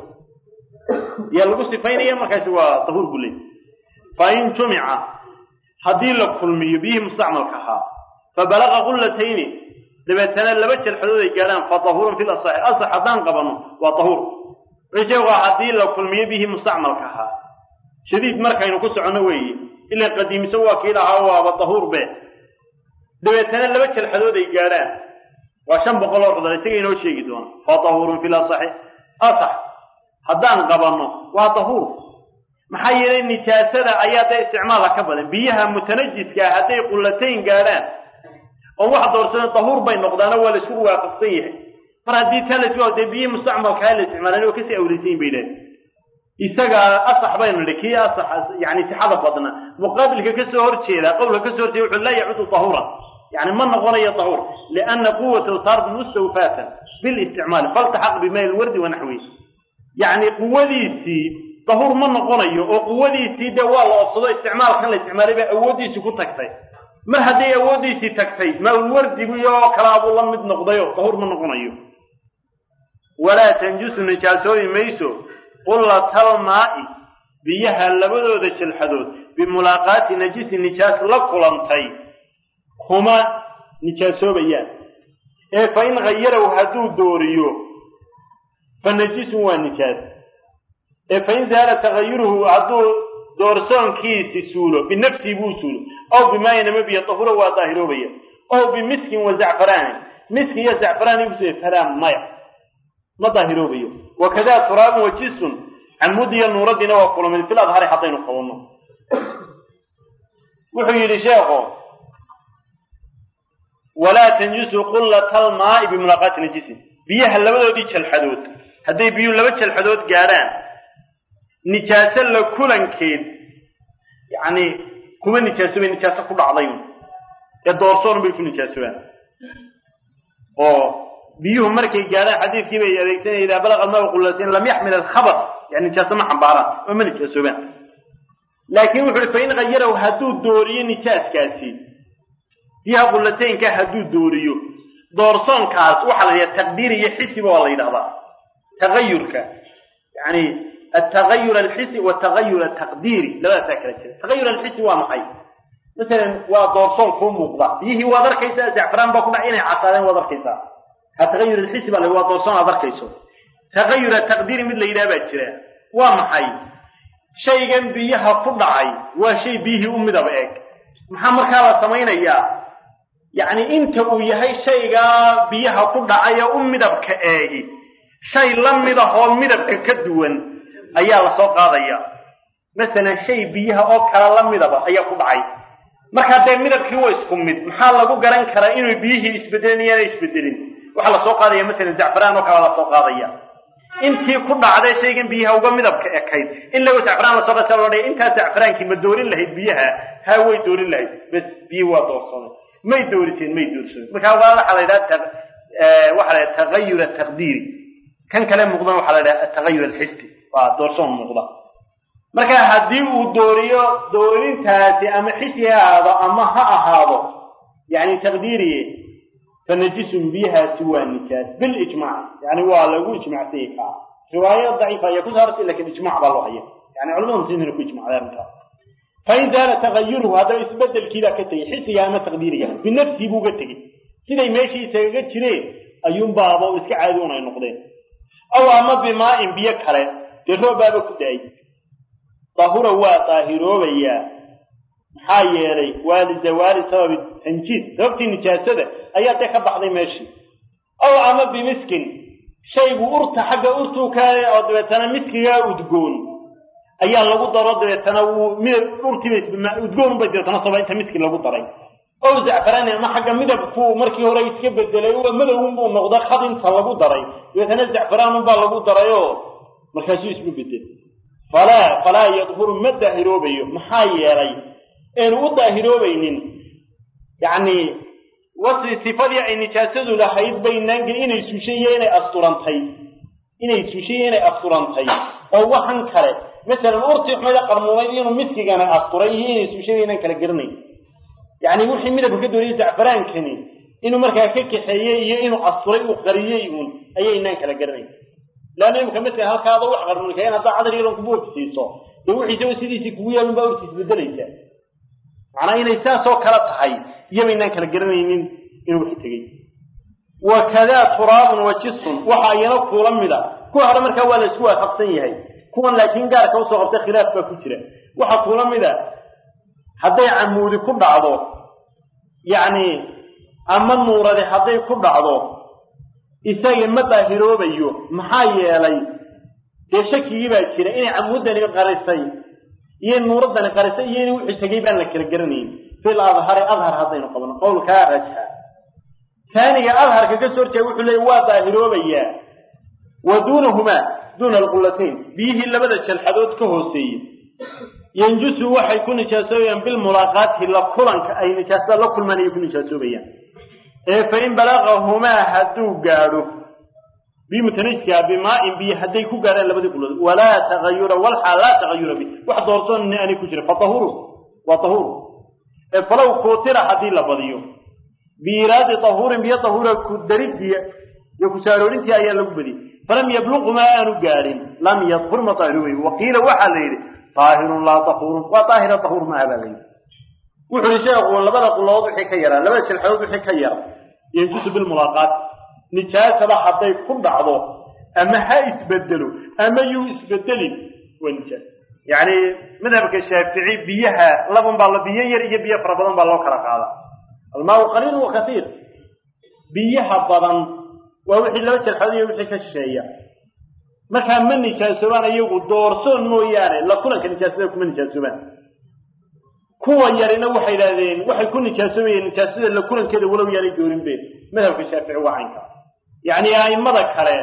يا لقص فين يا ما كسوا طهور كله فإن جمع حديل كل ميبيه مستعمل كها فبلغ قلتين دبتنا لبتش الحدود الجلام فطهور في الأصح أصح دان قبنا وطهور رجوا حديل كل ميبيه مستعمل كها شديد مركا ينقص عنوي إلا قديم سوا كلا هوا وطهور به دبتنا لبتش الحدود الجلام وشن بقولوا قدر يسقي نو شيء جدوان فطهور في الأصح أصح حدان قبنا وطهور محيرين نجاسة آيات استعمالها كبلا بيها متنجس كهاتي قلتين قالان أو واحد ورسنا طهور بين نقدان أول شروع قصيه فردي ثالث واحد بيه مستعمل كهال استعمالان وكسي أوليسين بيلين يسقى أصح بين لكي أصح يعني سحابة بطنا مقابل كسور شيء قوله كسور شيء لا يعود طهورا يعني من نقول طهور لأن قوته صارت مستوفاة بالاستعمال فالتحق بماء الورد ونحوه يعني قوتي طهور من نقول وقوتي دواء أصلا استعمال كان الاستعمال بأودي سكون تكفي ما هدي أودي تكفي ما الورد يقول كلام الله مد نقضيه طهور من نقول ولا تنجس نجاسوي ميسو قل الماء بيها لبدو ذك الحدود بملاقات نجس نجاس لقلنتي هما نجاسو بيان فإن غيره هدو دوريو فالنجس هو النجاس فإن زال تغيره عدو دورسون كيس سولو بنفسه بوسولو أو بما ينمي بيطهره وطاهره بيه أو بمسك وزعفران مسك يزعفران يبسوه فرام مايا ما طاهره بيه وكذا تراب وجس عمودي النوردين وقلوا من في الأظهار حطين قولنا وحي لشيخه ولا تنجسوا قلة الماء بملاقات نجس بيه اللبدو ديش الحدود هدي بيو لبدش الحدود قاران نجاسة لكلن كيد يعني كما نجاسة نجاسة كل عضيون الدورسون بيكون نجاسة بيوهم مركي قاران حديث كيف يريكسين إذا بلغ الماء قلتين لم يحمل الخبر يعني نجاسة ما حنبارا وما نجاسة لكن وحرفين غيره هدود دوريين نجاس كاسي فيها قلتين كهدود دوريو دورسون كاس وحل هي التقدير يحسي والله يدغضا تغيرك يعني التغير الحسي والتغير التقديري لا تذكر التغير الحسي ومحي مثلا ودورسون كون مقضى فيه وذر كيسا زعفران باكو معينه عصارين وذر كيسا التغير الحسي بل هو دورسون وذر كيسا تغير التقديري مثل إلى باجره ومحي شيء بيها فضعي وشيء بيه أمدا بأيك محمد كالا سمين إياه يعني انت ويهي شيء بيها فضعي أمدا بكأيه شيء لمدا هو أمدا بكدوان أيها لسوق هذا مثلا شيء بيها أو كلا لمدا بأيه فضعي marka day midabkii way isku mid maxaa lagu garan karaa inuu biyihii isbedelinayaan isbedelin waxa la soo qaadaya mesela zacfaraan oo kala la soo qaadaya intii ku dhacday shaygan biyaha uga midabka ekayd in lagu zacfaraan la soo qaadaya inta zacfaraankii ma doorin lahayd biyaha ha way doorin lahayd bas biyo waa doorsanay may doorisin marka waxa la yiraahdaa waxa la tagayur taqdiiri kan kale muuqdan waxa la yiraahdaa tagayur alhissi waa doorsan muuqda marka hadii uu dooriyo doorintaasi ama xisiyaada ama ha ahaado yani taqdiiri فنجس بها سوى النجاس بالإجماع يعني والله إجماع فيها رواية ضعيفة يكون صارت لكن إجماع بالله يعني علماء مسلمين يكون إجماع ذلك فإن زال تغيره هذا يتبدل كذا كتير حسيا ما تقديريا بالنفس يبوغتك كذا ماشي سيجد شيء أيوم بابا وإسك عادون أي نقطين أو أما بماء بيكره تهو بابك داي طهور هو طاهرو بيا حايري والزوال سبب التنجيس ربط النجاسة أيات كبحضي ماشي أو أما بمسكن شيء أرت حق أرتو كان أدوتنا مسكن أدقون أيات لو ضرد تنو من أرت أدقون بدرتنا صبا أنت مسكن لو ضري أو زعفران ما حق مدب فو مركي هو رئيس كبر دليل ومدب نقضى خد أنت لو ضري يتنا زعفران لو ضريو مركزي اسمه بدل فلا يظهر مدى هروبي محايري إن وضع هروبين يعني وصل صفات يعني نجاسته لحيد بيننا إن يسوشيين أسطرانتي أو وحن كره مثلا أرتي حمد قرمومين ومسكي كان أسطريه يسوشيين كالجرني يعني وحي ميدا بكدوري زعفران كني إنه مركا كيك حيي إنه أسطري وخرييون أي إنان كالجرني لأنه يمكن مثل هالكذا وحغر من كيان هذا عدد يلون كبوك سيسو يوحي سوي سيدي كويا من باورتي سبدليسا معناه إنه إساسو كلا تحي يمينان كالجرنين إنه حتجي وكذا تراب وجس وحينا كلام ملا كل هذا مركب ولا سوى حقسيه هاي كون لكن قال كوسو قبت خلاف بكتير وحكلام ملا حتى عمودي كل بعضه يعني أما النور هذا حتى كل بعضه إساء متى هروبيو محايا علي يشكي يبقى كده إن عمودني قريسي ين نور دنا قريسي ين وحتجي بان لك الجرنين في الأظهر أظهر هذين قبنا قول كارجها ثاني أظهر كجسور تقول لي واظهروا بيا ودونهما دون القلتين بيه إلا بدأ الحدود كهوسي ينجس واحد يكون نجاسويا بالملاقات إلا كلن أي نجاسة لا كل من يكون نجاسويا فإن بلغهما هدو قالوا بمتنسكا بماء بيه هدي كو قالوا إلا بدأ كله ولا تغير والحال لا تغير به واحد دورتون أن يكون فطهوره وطهوره فلو كوتر حدي لبضيو بإرادة طهور بيا طهور كدريد يكسارون تي أيا لبدي فلم يبلغ ما أنو قارن لم يطهر مطهروه وقيل وحليل طاهر لا طهور وطاهر طهور ما أبالي وحل شيخ ولا بلغ الله وضحي كيرا لبس الحيوض وضحي كيرا ينجس بالملاقات نجاسة حتى يكون بعضه أما ها يسبدلوا أما يسبدلوا ونجاس يعني مذهبك الشافعي بيها لبن بالله بيها يريد بيها فربضان بالله كرقالا الماء قليل وكثير بيها بضان ووحي لوجه الحديث وحي كالشيء ما كان من نجاسوان يقول دورسون موياني لا كنا كنجاسوان من نجاسوان كوا يرينا وحي لذين وحي كن نجاسوان نجاسوان لا كنا كده ولو يري جورين بين مذهب الشافعي وعنك يعني أي مضى كره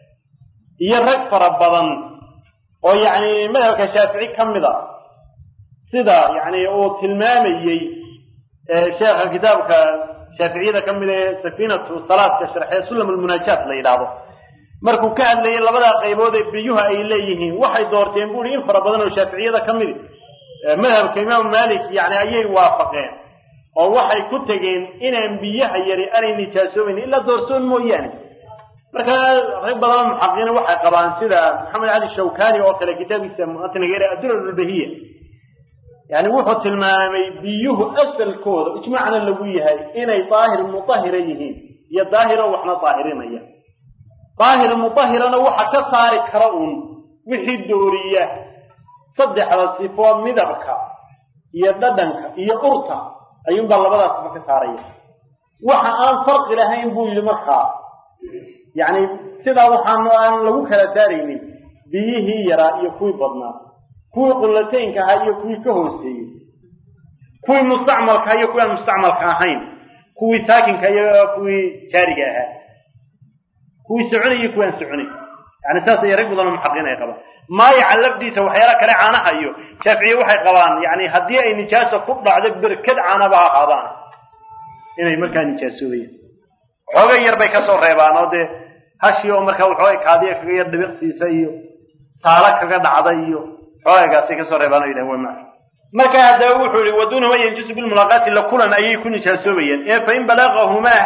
يرق فربضان ويعني مذهب الشافعي كم مضى سدا يعني أو تلمامي شيخ كتابك شافعية كم من سفينة الصلاة كشرحية سلم المناجات ليلابه مركو كان لي لبدا قيبود بيوها أي ليه وحي دورتين بوري إنفر بدنا وشافعية كم من مذهب كإمام مالك يعني أي وافقين أو وحي كتجين إن أنبياء يري أني نجاسوين إلا دورتون موياني مركا رب الله محقين وحي قبان سيدا محمد علي الشوكاني وكلا كتاب يسمى غير أدرر البهية يعني وحط المامي بيوه أسل كود إيش معنى اللوية هاي إني طاهر مطهرين يا ظاهرة وإحنا طاهرين يا طاهر مطهرين وحكى صار كرؤون وحي الدورية صدح على الصفات مذبك يا ددنك يا أرتا أيوم بالله بدأ صفك صارية وحان فرق لهين بوي لمرحا يعني سيدا وحان لوك لساريني بيه يرى يكوي بدنا كوي قلتين كهاي كوي كهوسي kuwii mustacmalka iyo kuwii aan mustacmalka ahayn kuwii saakinka iyo kuwii jaariga ahaa kuwii soconay iyo kuwii aan soconay yani saas ay rag badan oo muxaqiin ay qabaan maayaca lafdiisa waxyaala kale caanaha iyo shaaficiye waxay qabaan yani haddii ay nijaasa ku dhacdo berkad caanaba ha ahaadaan inay markaa nijaasoobeen xoogay yar bay kasoo reebaan oo dee hashi oo markaa waxooga kaadiya kaga yar dhibiqsiisa iyo saala kaga dhacda iyo xoogagaasay kasoo reebaan oo yidhahan waa maaha marka haddaba wuxuu yihi waduuna ma yanjusu bilmulaaqaati la kulan ayay ku nijaasoobayeen ee fain balaqahumaa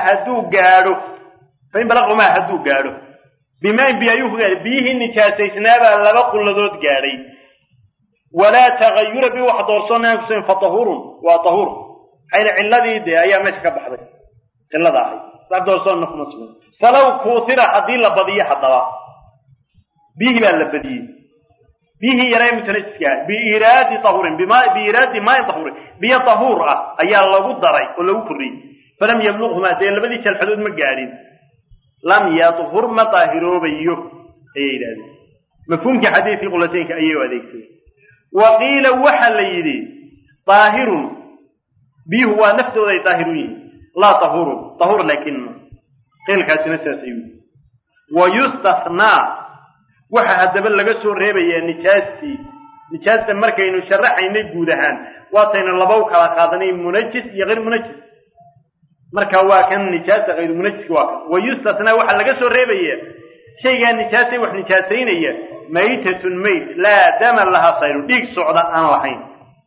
hadduu gaadho bimaa biyo ayuu ku gaadhay biyihii nijaasaysnaabaa laba qulladood gaadhay walaa tagayura bi wax doorsoon aan kusayn fa tahurun waa tahuur xayla cilladii dee ayaa meesha ka baxday cillada ahay wax doorsoonna kuma sugan falaw kuutira haddii la badiyo haddaba biyihii baa la badiyey biyihii yaray mutanajiska biiraadi tahuurin biiraadi maain tahuurin biyo tahuur ah ayaa lagu daray oo lagu kordhiyey falam yabluqhumaa dee labadii jalxadood ma gaadhin lam yadhur ma daahiroobayo ayay yidhahdeen mafhuumkii xadiidkii qulataynka ayay u adeegsadeen wa qiila waxa la yidhi daahirun biyuhu waa naftooda ay daahirun yihiin laa tahurun tahur laakiin ma qiilkaasina sidaas ayuu yidhi wa yustathnaa waxa haddaba laga soo reebayaa nijaasta markaynu sharaxaynay guud ahaan waataynu laba u kala qaadanay munajis iyo hayr munajis marka waa kan nijaasa hayr munajiska waa kan wayustathnaa waxaa laga soo reebaya shaygaa nijaasay wax nijaasaynaya maytatun mayd laa dama laha sayru dhiig socda aan lahayn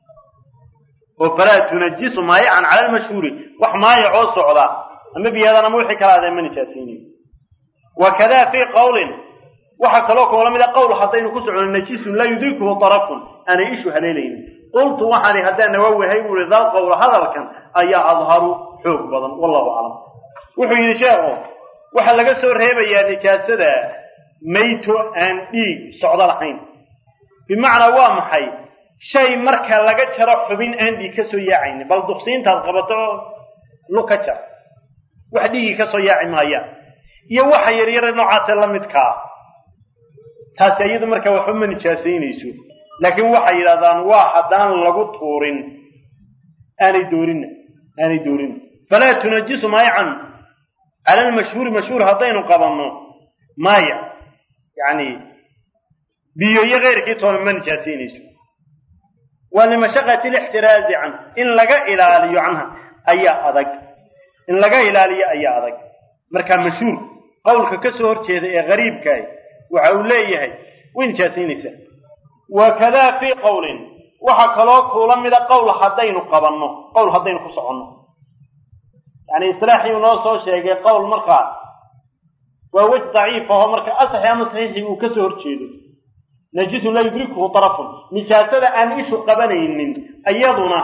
oo falaa tunajisu maayacan cala almashhuuri wax maayacoo socda ama biyadan ama wixii kala adeen ma nijaasaynayo wakadaa fii qawlin waxaa kaloo koola mida qowl haddaynu ku socono najisun laa yudrikuhu tarafun aanay ishu haleelaynin qultu waxaani haddaan nawaawihay buu ihi dal qowl hadalkan ayaa adharu xoog badan wallahu aclam wuxuu yidhi sheekhu waxaa laga soo reebayaa nijaasada mayto aan dhiig socdo lahayn bimacnaa waa maxay shay marka laga jaro xubin aan dhiig ka soo yaacaynin bal duqsiintaad qabato lug ka jar wax dhiigii ka soo yaaci maayaan iyo waxa yaryare noocaasee la midkaa taasi iyadu marka waxba ma nijaasaynayso laakiin waxay yidhahdaan waa haddaan lagu tuurin aanay doorin falaa tunajisu maayacan cala almashhuuri mashhuur haddaynu qabanno maaya yani biyo iyo keyrkii toona ma nijaasaynayso waa limashaqati lixtiraazi can in laga ilaaliyo canha ayaa adag marka mashhuur qowlka ka soo horjeeda ee gariibkaah waxa uu leeyahay way nijaasaynaysaa wakadaa fii qowlin waxaa kaloo kuula mida qowl haddaynu ku soconno yani islaaxii noo soo sheegay qowl markaa waa wej daciif aho marka asaxi ama saxiixii uu ka soo horjeedo najisun laa yudrikuhu tarafun nijaasada aan ishu qabanaynin iyaduna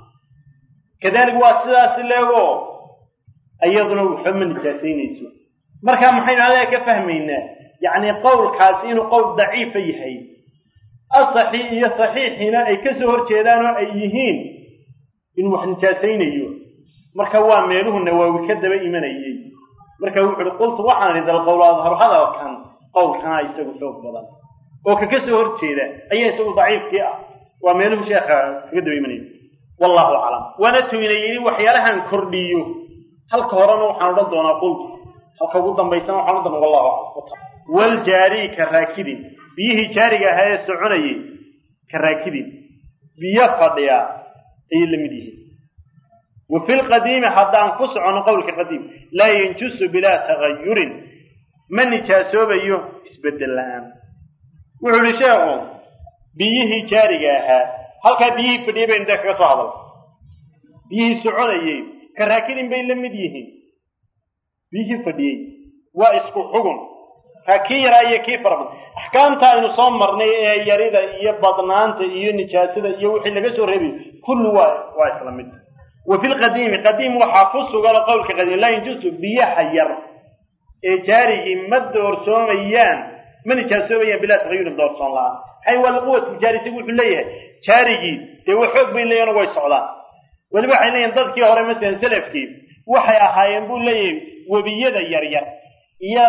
kadalik waa sidaas leegoo iyaduna waxba ma nijaasaynayso marka maxaynu adaa ka fahmaynaa yacni qowlkaasi inuu qowl daciifa yahay asaxi iyo saxiixiina ay ka soo horjeedaan oo ay yihiin in wax nijaasaynayo marka waa meeluhu nawaawi ka daba imanayay marka wuxu uhi qultu waxaan idhi dalqowl adharu hadalkan qowlkanaa isagu xoog badan oo kaka soo horjeeda ayaa isagu daciifkii ah waa meeluhu sheekha kaga daba imanayay wallahu aclam waana tuyna yidhi waxyaalahan kordhiyo halka horena waxaan odhan doonaa qultu halka ugu dambaysana waxaan odhan doonaa wallahu aclam waljaari ka raakidin biyihii jaariga ahaa ee soconayay ka raakidin biyo fadhiya ayay la mid yihiin wa fi lqadiimi haddaan ku soconno qowlka qadiim laa yanjusu bilaa tagayurin ma nijaasoobayo isbeddel la-aan wuxuu ihi sheekhu biyihii jaariga ahaa halkaa biyihii fadhiyay baynu dee kaga soo hadal biyihii soconayay ka raakidin bay la mid yihiin biyihii fadhiyey waa isku xugun kii yaraa iyo kii farabadan axkaamta aynu soo marnay ee yarida iyo badnaanta iyo nijaasada iyo wixii laga soo reebayo kullu waa isla mid wa fi lqadiimi qadiim waxaa ku sugan qowlka qadiim laa yanjusu biyaha yar ee jaarigii ma doorsoomayaan ma nijaasoomayaan bilaa tagayurin doorsoon la-aan maxay waa liquwati jaari isagu wuxuu leeyahay jaarigii dee wa xoog bay leeyahin way socdaan weliba waxay leeyihin dadkii hore masalan salafkii waxay ahaayeen buu leeyahay webiyada yaryar iyo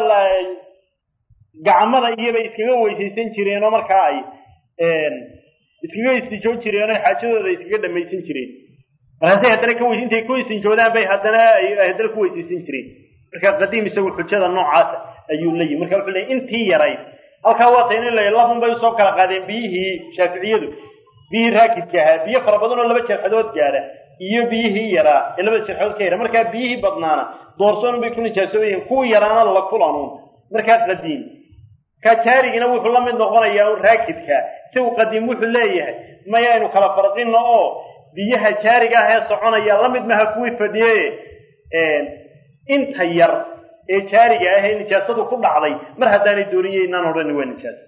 gacmada iyobay iskaga weysaysan jireenoo markaa ay iskaga istijoon jireen oo xaajadooda iskaga dhamaysan jireen markaasay haddana ka weys intay ku istinjoodaan bay haddana haddana ku weysaysan jireen marka qadiim isagu xujada noocaasa ayuu leeyahay marka wuxuu leeyahay intii yarayd halkaa waa tahay in la labun bay usoo kala qaadeen biyihii shaaficiyadu biyihii raakidka ahaa biyo fara badan oo 2 jeexadood gaadha iyo biyihii yaraa ee 2 jeexadood ka yara markaa biyihii badnaana doorsoon bay ku nijaasoobeen kuwii yaraana la kulanuun markaa qadiim ka jaarigina wuxuu la mid noqonayaa raakidka si uu qadiim wuxuu leeyahay ma yaanu kala farqino oo biyaha jaariga ah ee soconaya la mid ma kuwii fadhiyay inta yar ee jaariga ah ee nijaasadu ku dhacday mar haddaanay dooniyeenan oran waa nijaas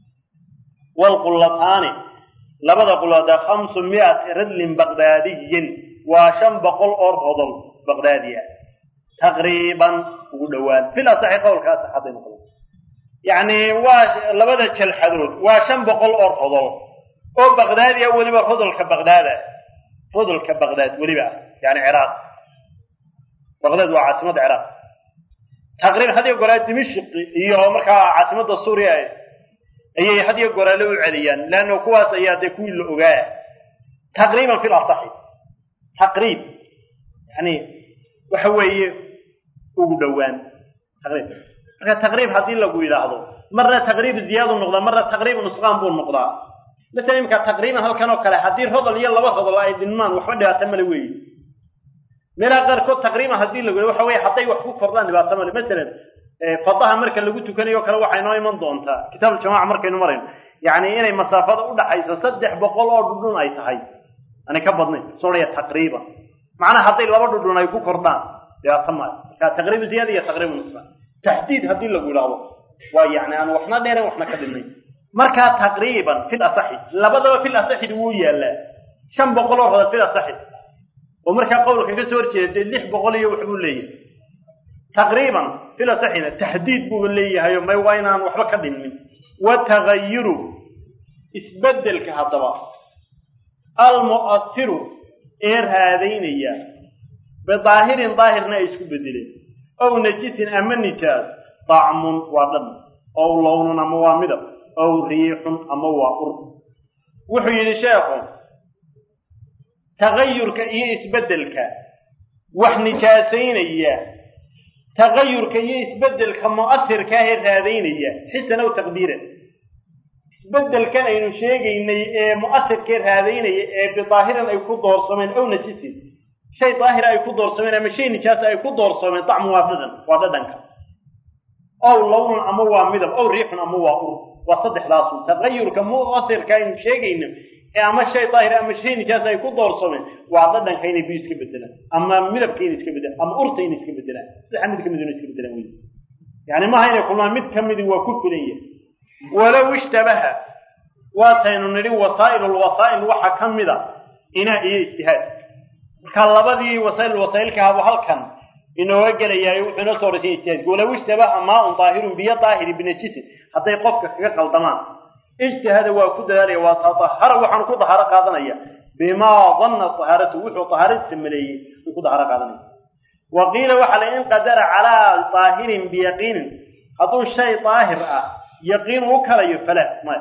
wal qullataani labada qullada 500 radlin baghdadiyin wa 500 oo rodol baghdadiya taqriiban ugu dhawaan fil asaxi qowlkaas hadayna يعني لبدا جلحدود وشن بقول أرخضل أو بغداد يا ولي بخضل كبغداد خضل كبغداد ولي بقى يعني عراق بغداد وعاصمة العراق تقريبا هذه يقول دمشق هي عمرك عاصمة السورية هي هذه يقول له عليا لأنه كواس هي كل الأوجاع تقريبا في الأصح تقريب يعني وحوي وجدوان تقريبا تقريب هذه لو يلاحظوا مرة تقريب زيادة النقطة مرة تقريب نسخان بول النقطة مثلا يمكن تقريبا هل كانوا كلا حدير هذا يلا وهذا لا يدنمان وحده تملوي ملا غير كود تقريبا هذه لو وحوي حطي وحفوك فرضان بقى تمل مثلا فضها مركز اللي قلت كان يوكل واحد ناي من دونتا كتاب الجماعة مركز نمرين يعني إني مسافة ولا حيث صدح بقول بدون أي تحي أنا كبرني صورة تقريبا معنا حطي لبرد بدون أي فوك فرضان يا تمل تقريب زيادة يا تقريب نسخان تحديد هذه اللي قلناه ويعني أنا وإحنا ديرين وإحنا كدلني مركا تقريبا في الأصحي لبدا في الأصحي دوية لا شن بقولوا هذا في الأصحي ومركا قولك كسور شيء اللي بقولي وحبوا لي تقريبا في الأصحي تحديد بقول لي هاي ما وين أنا وإحنا كدلني وتغيره استبدل كهذا المؤثر هذين إياه بظاهرنا يسكب بدله أو نجس أما نجاس طعم وضم أو لون أما وامدة أو ريح أما وقر وحي شيخ تغير كإيس بدلك وحنجاسين إياه تغير كإيس بدلك مؤثر كاهر هذين إياه حسنا وتقديرا بدل كان إنه شيء إنه مؤثر كاهر هذين بظاهرا يكون دور صمين أو نجس شيء ظاهر أي كدور سمين أما شيء نجاس أي كدور سمين طعم وافدا أو لون أما وامدب أو ريح أما وقر وصدح راسه تغير كمؤثر كاين شيء إنه أما شيء ظاهر أما شيء نجاس أي كدور سمين وافدا كاين بيسك بدلا أما مدب كاين يسك بدلا أما أرت كاين يسك بدلا الحمد كم يدون يسك بدلا وين يعني ما هي كلنا مد كم يدون وكف ليه ولو اشتبه واتين نري وسائل الوسائل وحكم ذا إنها إيه اجتهاد كاللبدي وسائل كهذا هالكن إنه وجل يوحنا صورة اجتهاد ولو اشتبه ماء طاهر بيا طاهر بنجس حتى يقف كقل ضمان اجتهاد وكد ذلك وتطهر وحن كد حرق هذا بما ظن طهارته وحو طهارة سمليه وكد حرق هذا وقيل وحل إن قدر على طاهر بيقين هذا الشيء طاهر يقين وكلا يفلا ما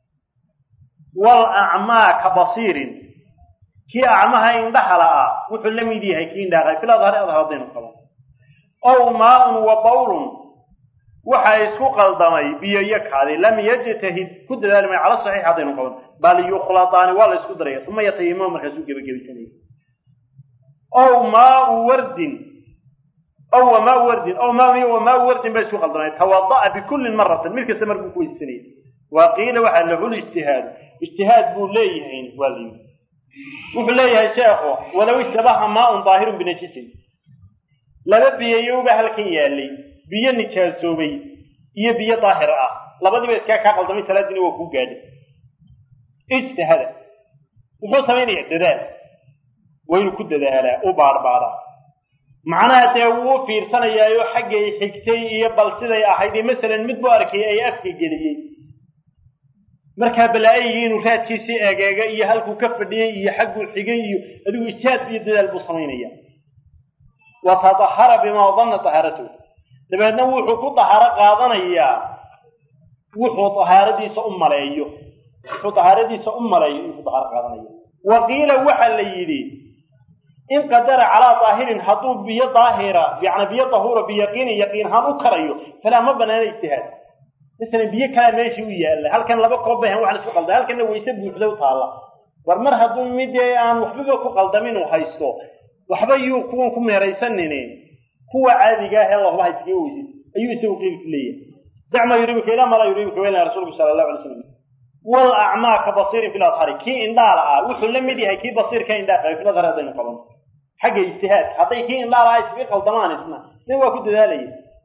والأعمى كبصير كي أعمها إن دحلا وحل لم يديها كي إن داغي في الأظهر أظهر دين القلم أو ماء وبول وحيسو قلدمي بيك هذه لم يجتهد كد ذلك على الصحيح دين القلم بل يخلطان ولا يسكو دريه ثم يتيمم مركزو كبكي سنين أو ماء ورد أو ماء ورد بيسو قلدمي توضأ بكل مرة ملك سمر كويس سنين وقيل وحله الاجتهاد بوليه هين واليوم وبلاي يا شيخ ولو اشتبه ماء ظاهر بنجس لا بييو بهلكن يالي بيي نجاسوبي iyo biyo daahir ah labadiba iska ka qaldamay salaadina waa ku gaadhay ijtihad wuxuu sameeyay dadaal waynu ku dadaalaa oo baarbaara macnaha taa uu fiirsanayaayo xaggay xigtay iyo bal siday ahayd midalan mid buu arkay ay afka geliyay marka balaayiin raadkiisi eegaga iyo halku ka fadhiyay iyo xaggu xigay iyo adigu ijtihaad iyo dadaal buu sameeynaya wa tadahara bima dhanna taharatu dabeedna wuxuu ku tahara qaadanaya wuxuu taharadiisa u maleeyo inuu tahara qaadanaya waqiila waxa la yiri إن قدر على ظاهر حدو بي ظاهرة يعني بي ظهور بيقين هم كريو فلا ما بنا اجتهاد مثلا بي كلام ماشي ويا هل كان لبا قبه waxa isku qalday halkan wayse buuxdo taala war mar haduu mid aan waxba ku qaldamin oo haysto waxba yuu ku meeraysaneen kuwa caadiga ah Allah waxa iska weysi ayuu soo qeyb leeyahay dacma yuribuka ila mala yuribuka wala rasuulku sallallahu alayhi wasallam wal a'ma ka basir fi al-athari ki indala wuxuu la mid yahay ki basir ka indala fi al-athari hadaynu qaban xagga ijtihaad haday ki indala iska qaldamaan isna waa ku dadaalay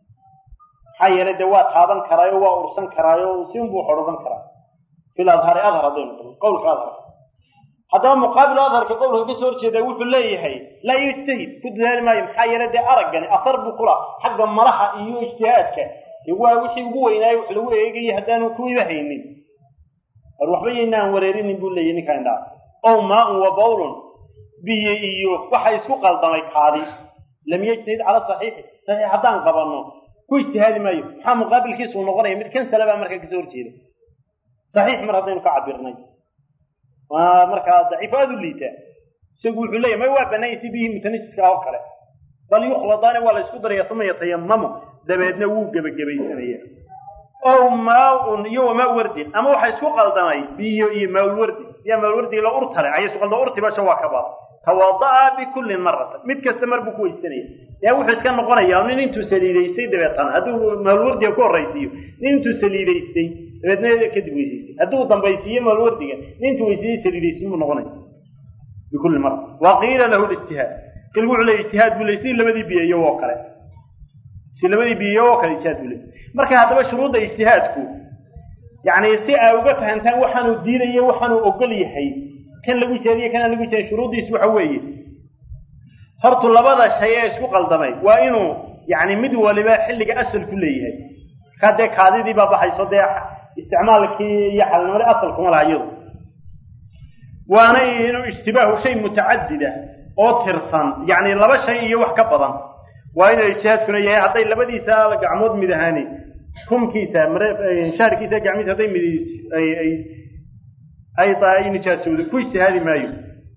حيّر الدوات هذا كرايو وأرسن كرايو سينبو حرفن كرايو في الأظهر أظهر ضمن قول في أظهر هذا مقابل أظهر كقوله بسور كذا يقول بالله هي لا يجتهد كل ذلك ما يمحيّر الدي أرجعني أثر بقرة حق مرحة إيو اجتهادك يقول وش يقول إنه يحلو يجي هدانو كوي بهيني الروح بينا وريرين يقول لي إنك عندها أو ماء وبول بي إيو وحيسوق الضميك هذه لم يجتهد على صحيح هدان قبرنه كويس هذه ما يو حا مقابل كيس ونغري مد كان سلبا marka ka soo jeedo صحيح mar hadeen ka cabirnay waa marka daciifadu liita isagu wuxuu leeyahay ma waa banaysi bihi mutaniska oo kale bal yukhladana wala isku dariya thumma yatayammam dabeedna wuu gabagabaysanaya oo maa'un iyo ma wardi ama waxa isku qaldamay biyo iyo ma wardi ya ma wardi la urtale ay isku qaldo urtiba shawa ka baad tawadaa bi kulli marra mid kasta mar buu ku weysanaya yaa wuxuu iska noqonayaa in intuu saliidaystay dabeetan haduu maalwardiga ku horeysiyo intuu saliidaystay dabeedna ka dib weysiistay haduu dambaysiyo maalwardiga intuu weysiistay saliidaystay mu noqonay bi kulli marra wa qila lahu al-ijtihad kal wuxuu leeyahay ijtihad buu leeyahay labadii biyo oo kale si labadii biyo oo kale ijtihad buu leeyahay marka hadaba shuruuda ijtihadku yaani si ay uga fahantaan waxaanu diidayo waxaanu ogol yahay kan lagu jeediyo kan lagu jeediyo shuruudiisu waxa weeye hortu labada shay ee isku qaldamay waa inuu yaani mid waliba xilliga asal ku leeyahay kaade kaadidii baa baxayso de isticmaalkii iyo xalnimada asalku ma lahayo waana inuu ijtibaahu shay mutaaddida oo tirsan yaani laba shay iyo wax ka badan waa inuu ijtihaadkuna yahay haday labadiisa gacmood mid ahaani kumkiisa shaarkiisa gacmiisa haday mid ay tahay nijaasoodu ku ijtihaadi maayo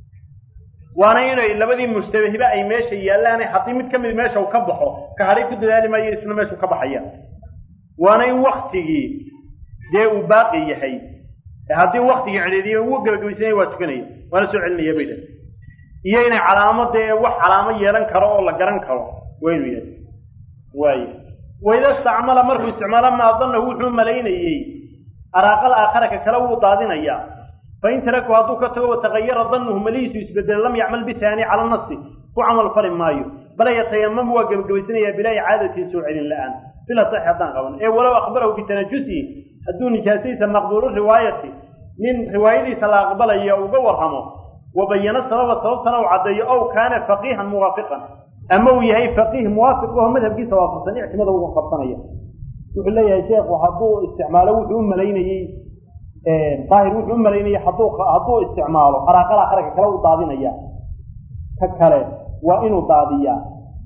وانا إنه لبدي مشتبه بقى ماشي يلا حطي مد كمل ماشي وكبحه كهري كده دالي ما يسمى ماشي وكبحيا وانا وقتي ده وباقي يحي هذه وقتي على دي وقبل جويسين واتكني وانا سؤالني يا بيدا يجينا علامة ده وعلامة يرن كرو ولا جرن كرو وين وين واي وإذا استعمل مرة استعمالا ما أظنه هو حمل ملايين يجي أراقل آخرك كلو ضادين أيام فإن تركوا هذوك وتغير ظنه مليس يسبدل لم يعمل بثاني على النص وعمل فرم مايو بلا يتيمم وقبل جويسين بلا عادة سوء الآن بلا صحة ضنغون إيه ولو أخبره بتنجسه الدون جاسيس مقدور روايته من روايته سلا أقبل يوقورهمه وبين السبب سنة وعدي أو كان فقيها موافقا أما ويهي فقيه موافق وهو مذهب قيسة وافقا اعتماده وقفتنية يقول لي يا شيخ وحضوه استعماله وحوم ملايين طاهر وحوم ملايين حضوه استعماله حراقلا حركة كلاو ضادين اياه ككاله وإنه ضادية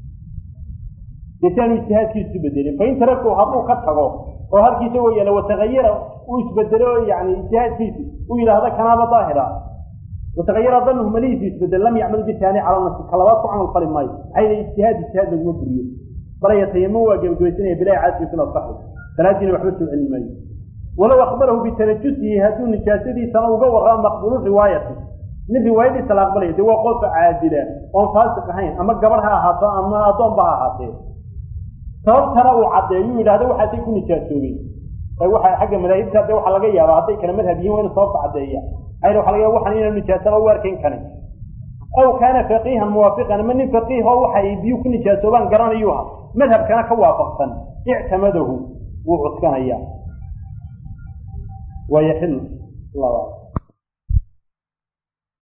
يتانو اجتهاد كيس تبدلين فإن تركوا حضوه كتغوه وهل كيسة ويا لو تغير ويسبدلوا يعني اجتهاد كيس وإلى هذا كان ظاهرا وتغير ظنه مليس يسبدل لم يعمل بالثاني على النص كلوات وعمل قلم ماي هاي اجتهاد المبريو فلا يتيموا وجويسين بلا عاد في الصحيح 30 وحبس العلمي ولو أخبره بتنجسه هاتون نجاسته سنوغا وغا مقبول روايته من روايته سلا أقبله دي وقوف عادلة وانفاسق حين أما قبرها هاتا أما أضم بها هاتا سبب ترى عدين إلى هذا وحاسي يكون نجاسوين وحا حاجة ملايبتها دي وحا لغاية وعطي كان مذهبيين وين صوف عدية أي لو حلقة وحنين النجاسة واركين كان أو كان فقيها موافقا من فقيه هو حيبيوك نجاسة وان قران أيها مذهب كان كوافقا اعتمده وعطكان أياه ويحل الله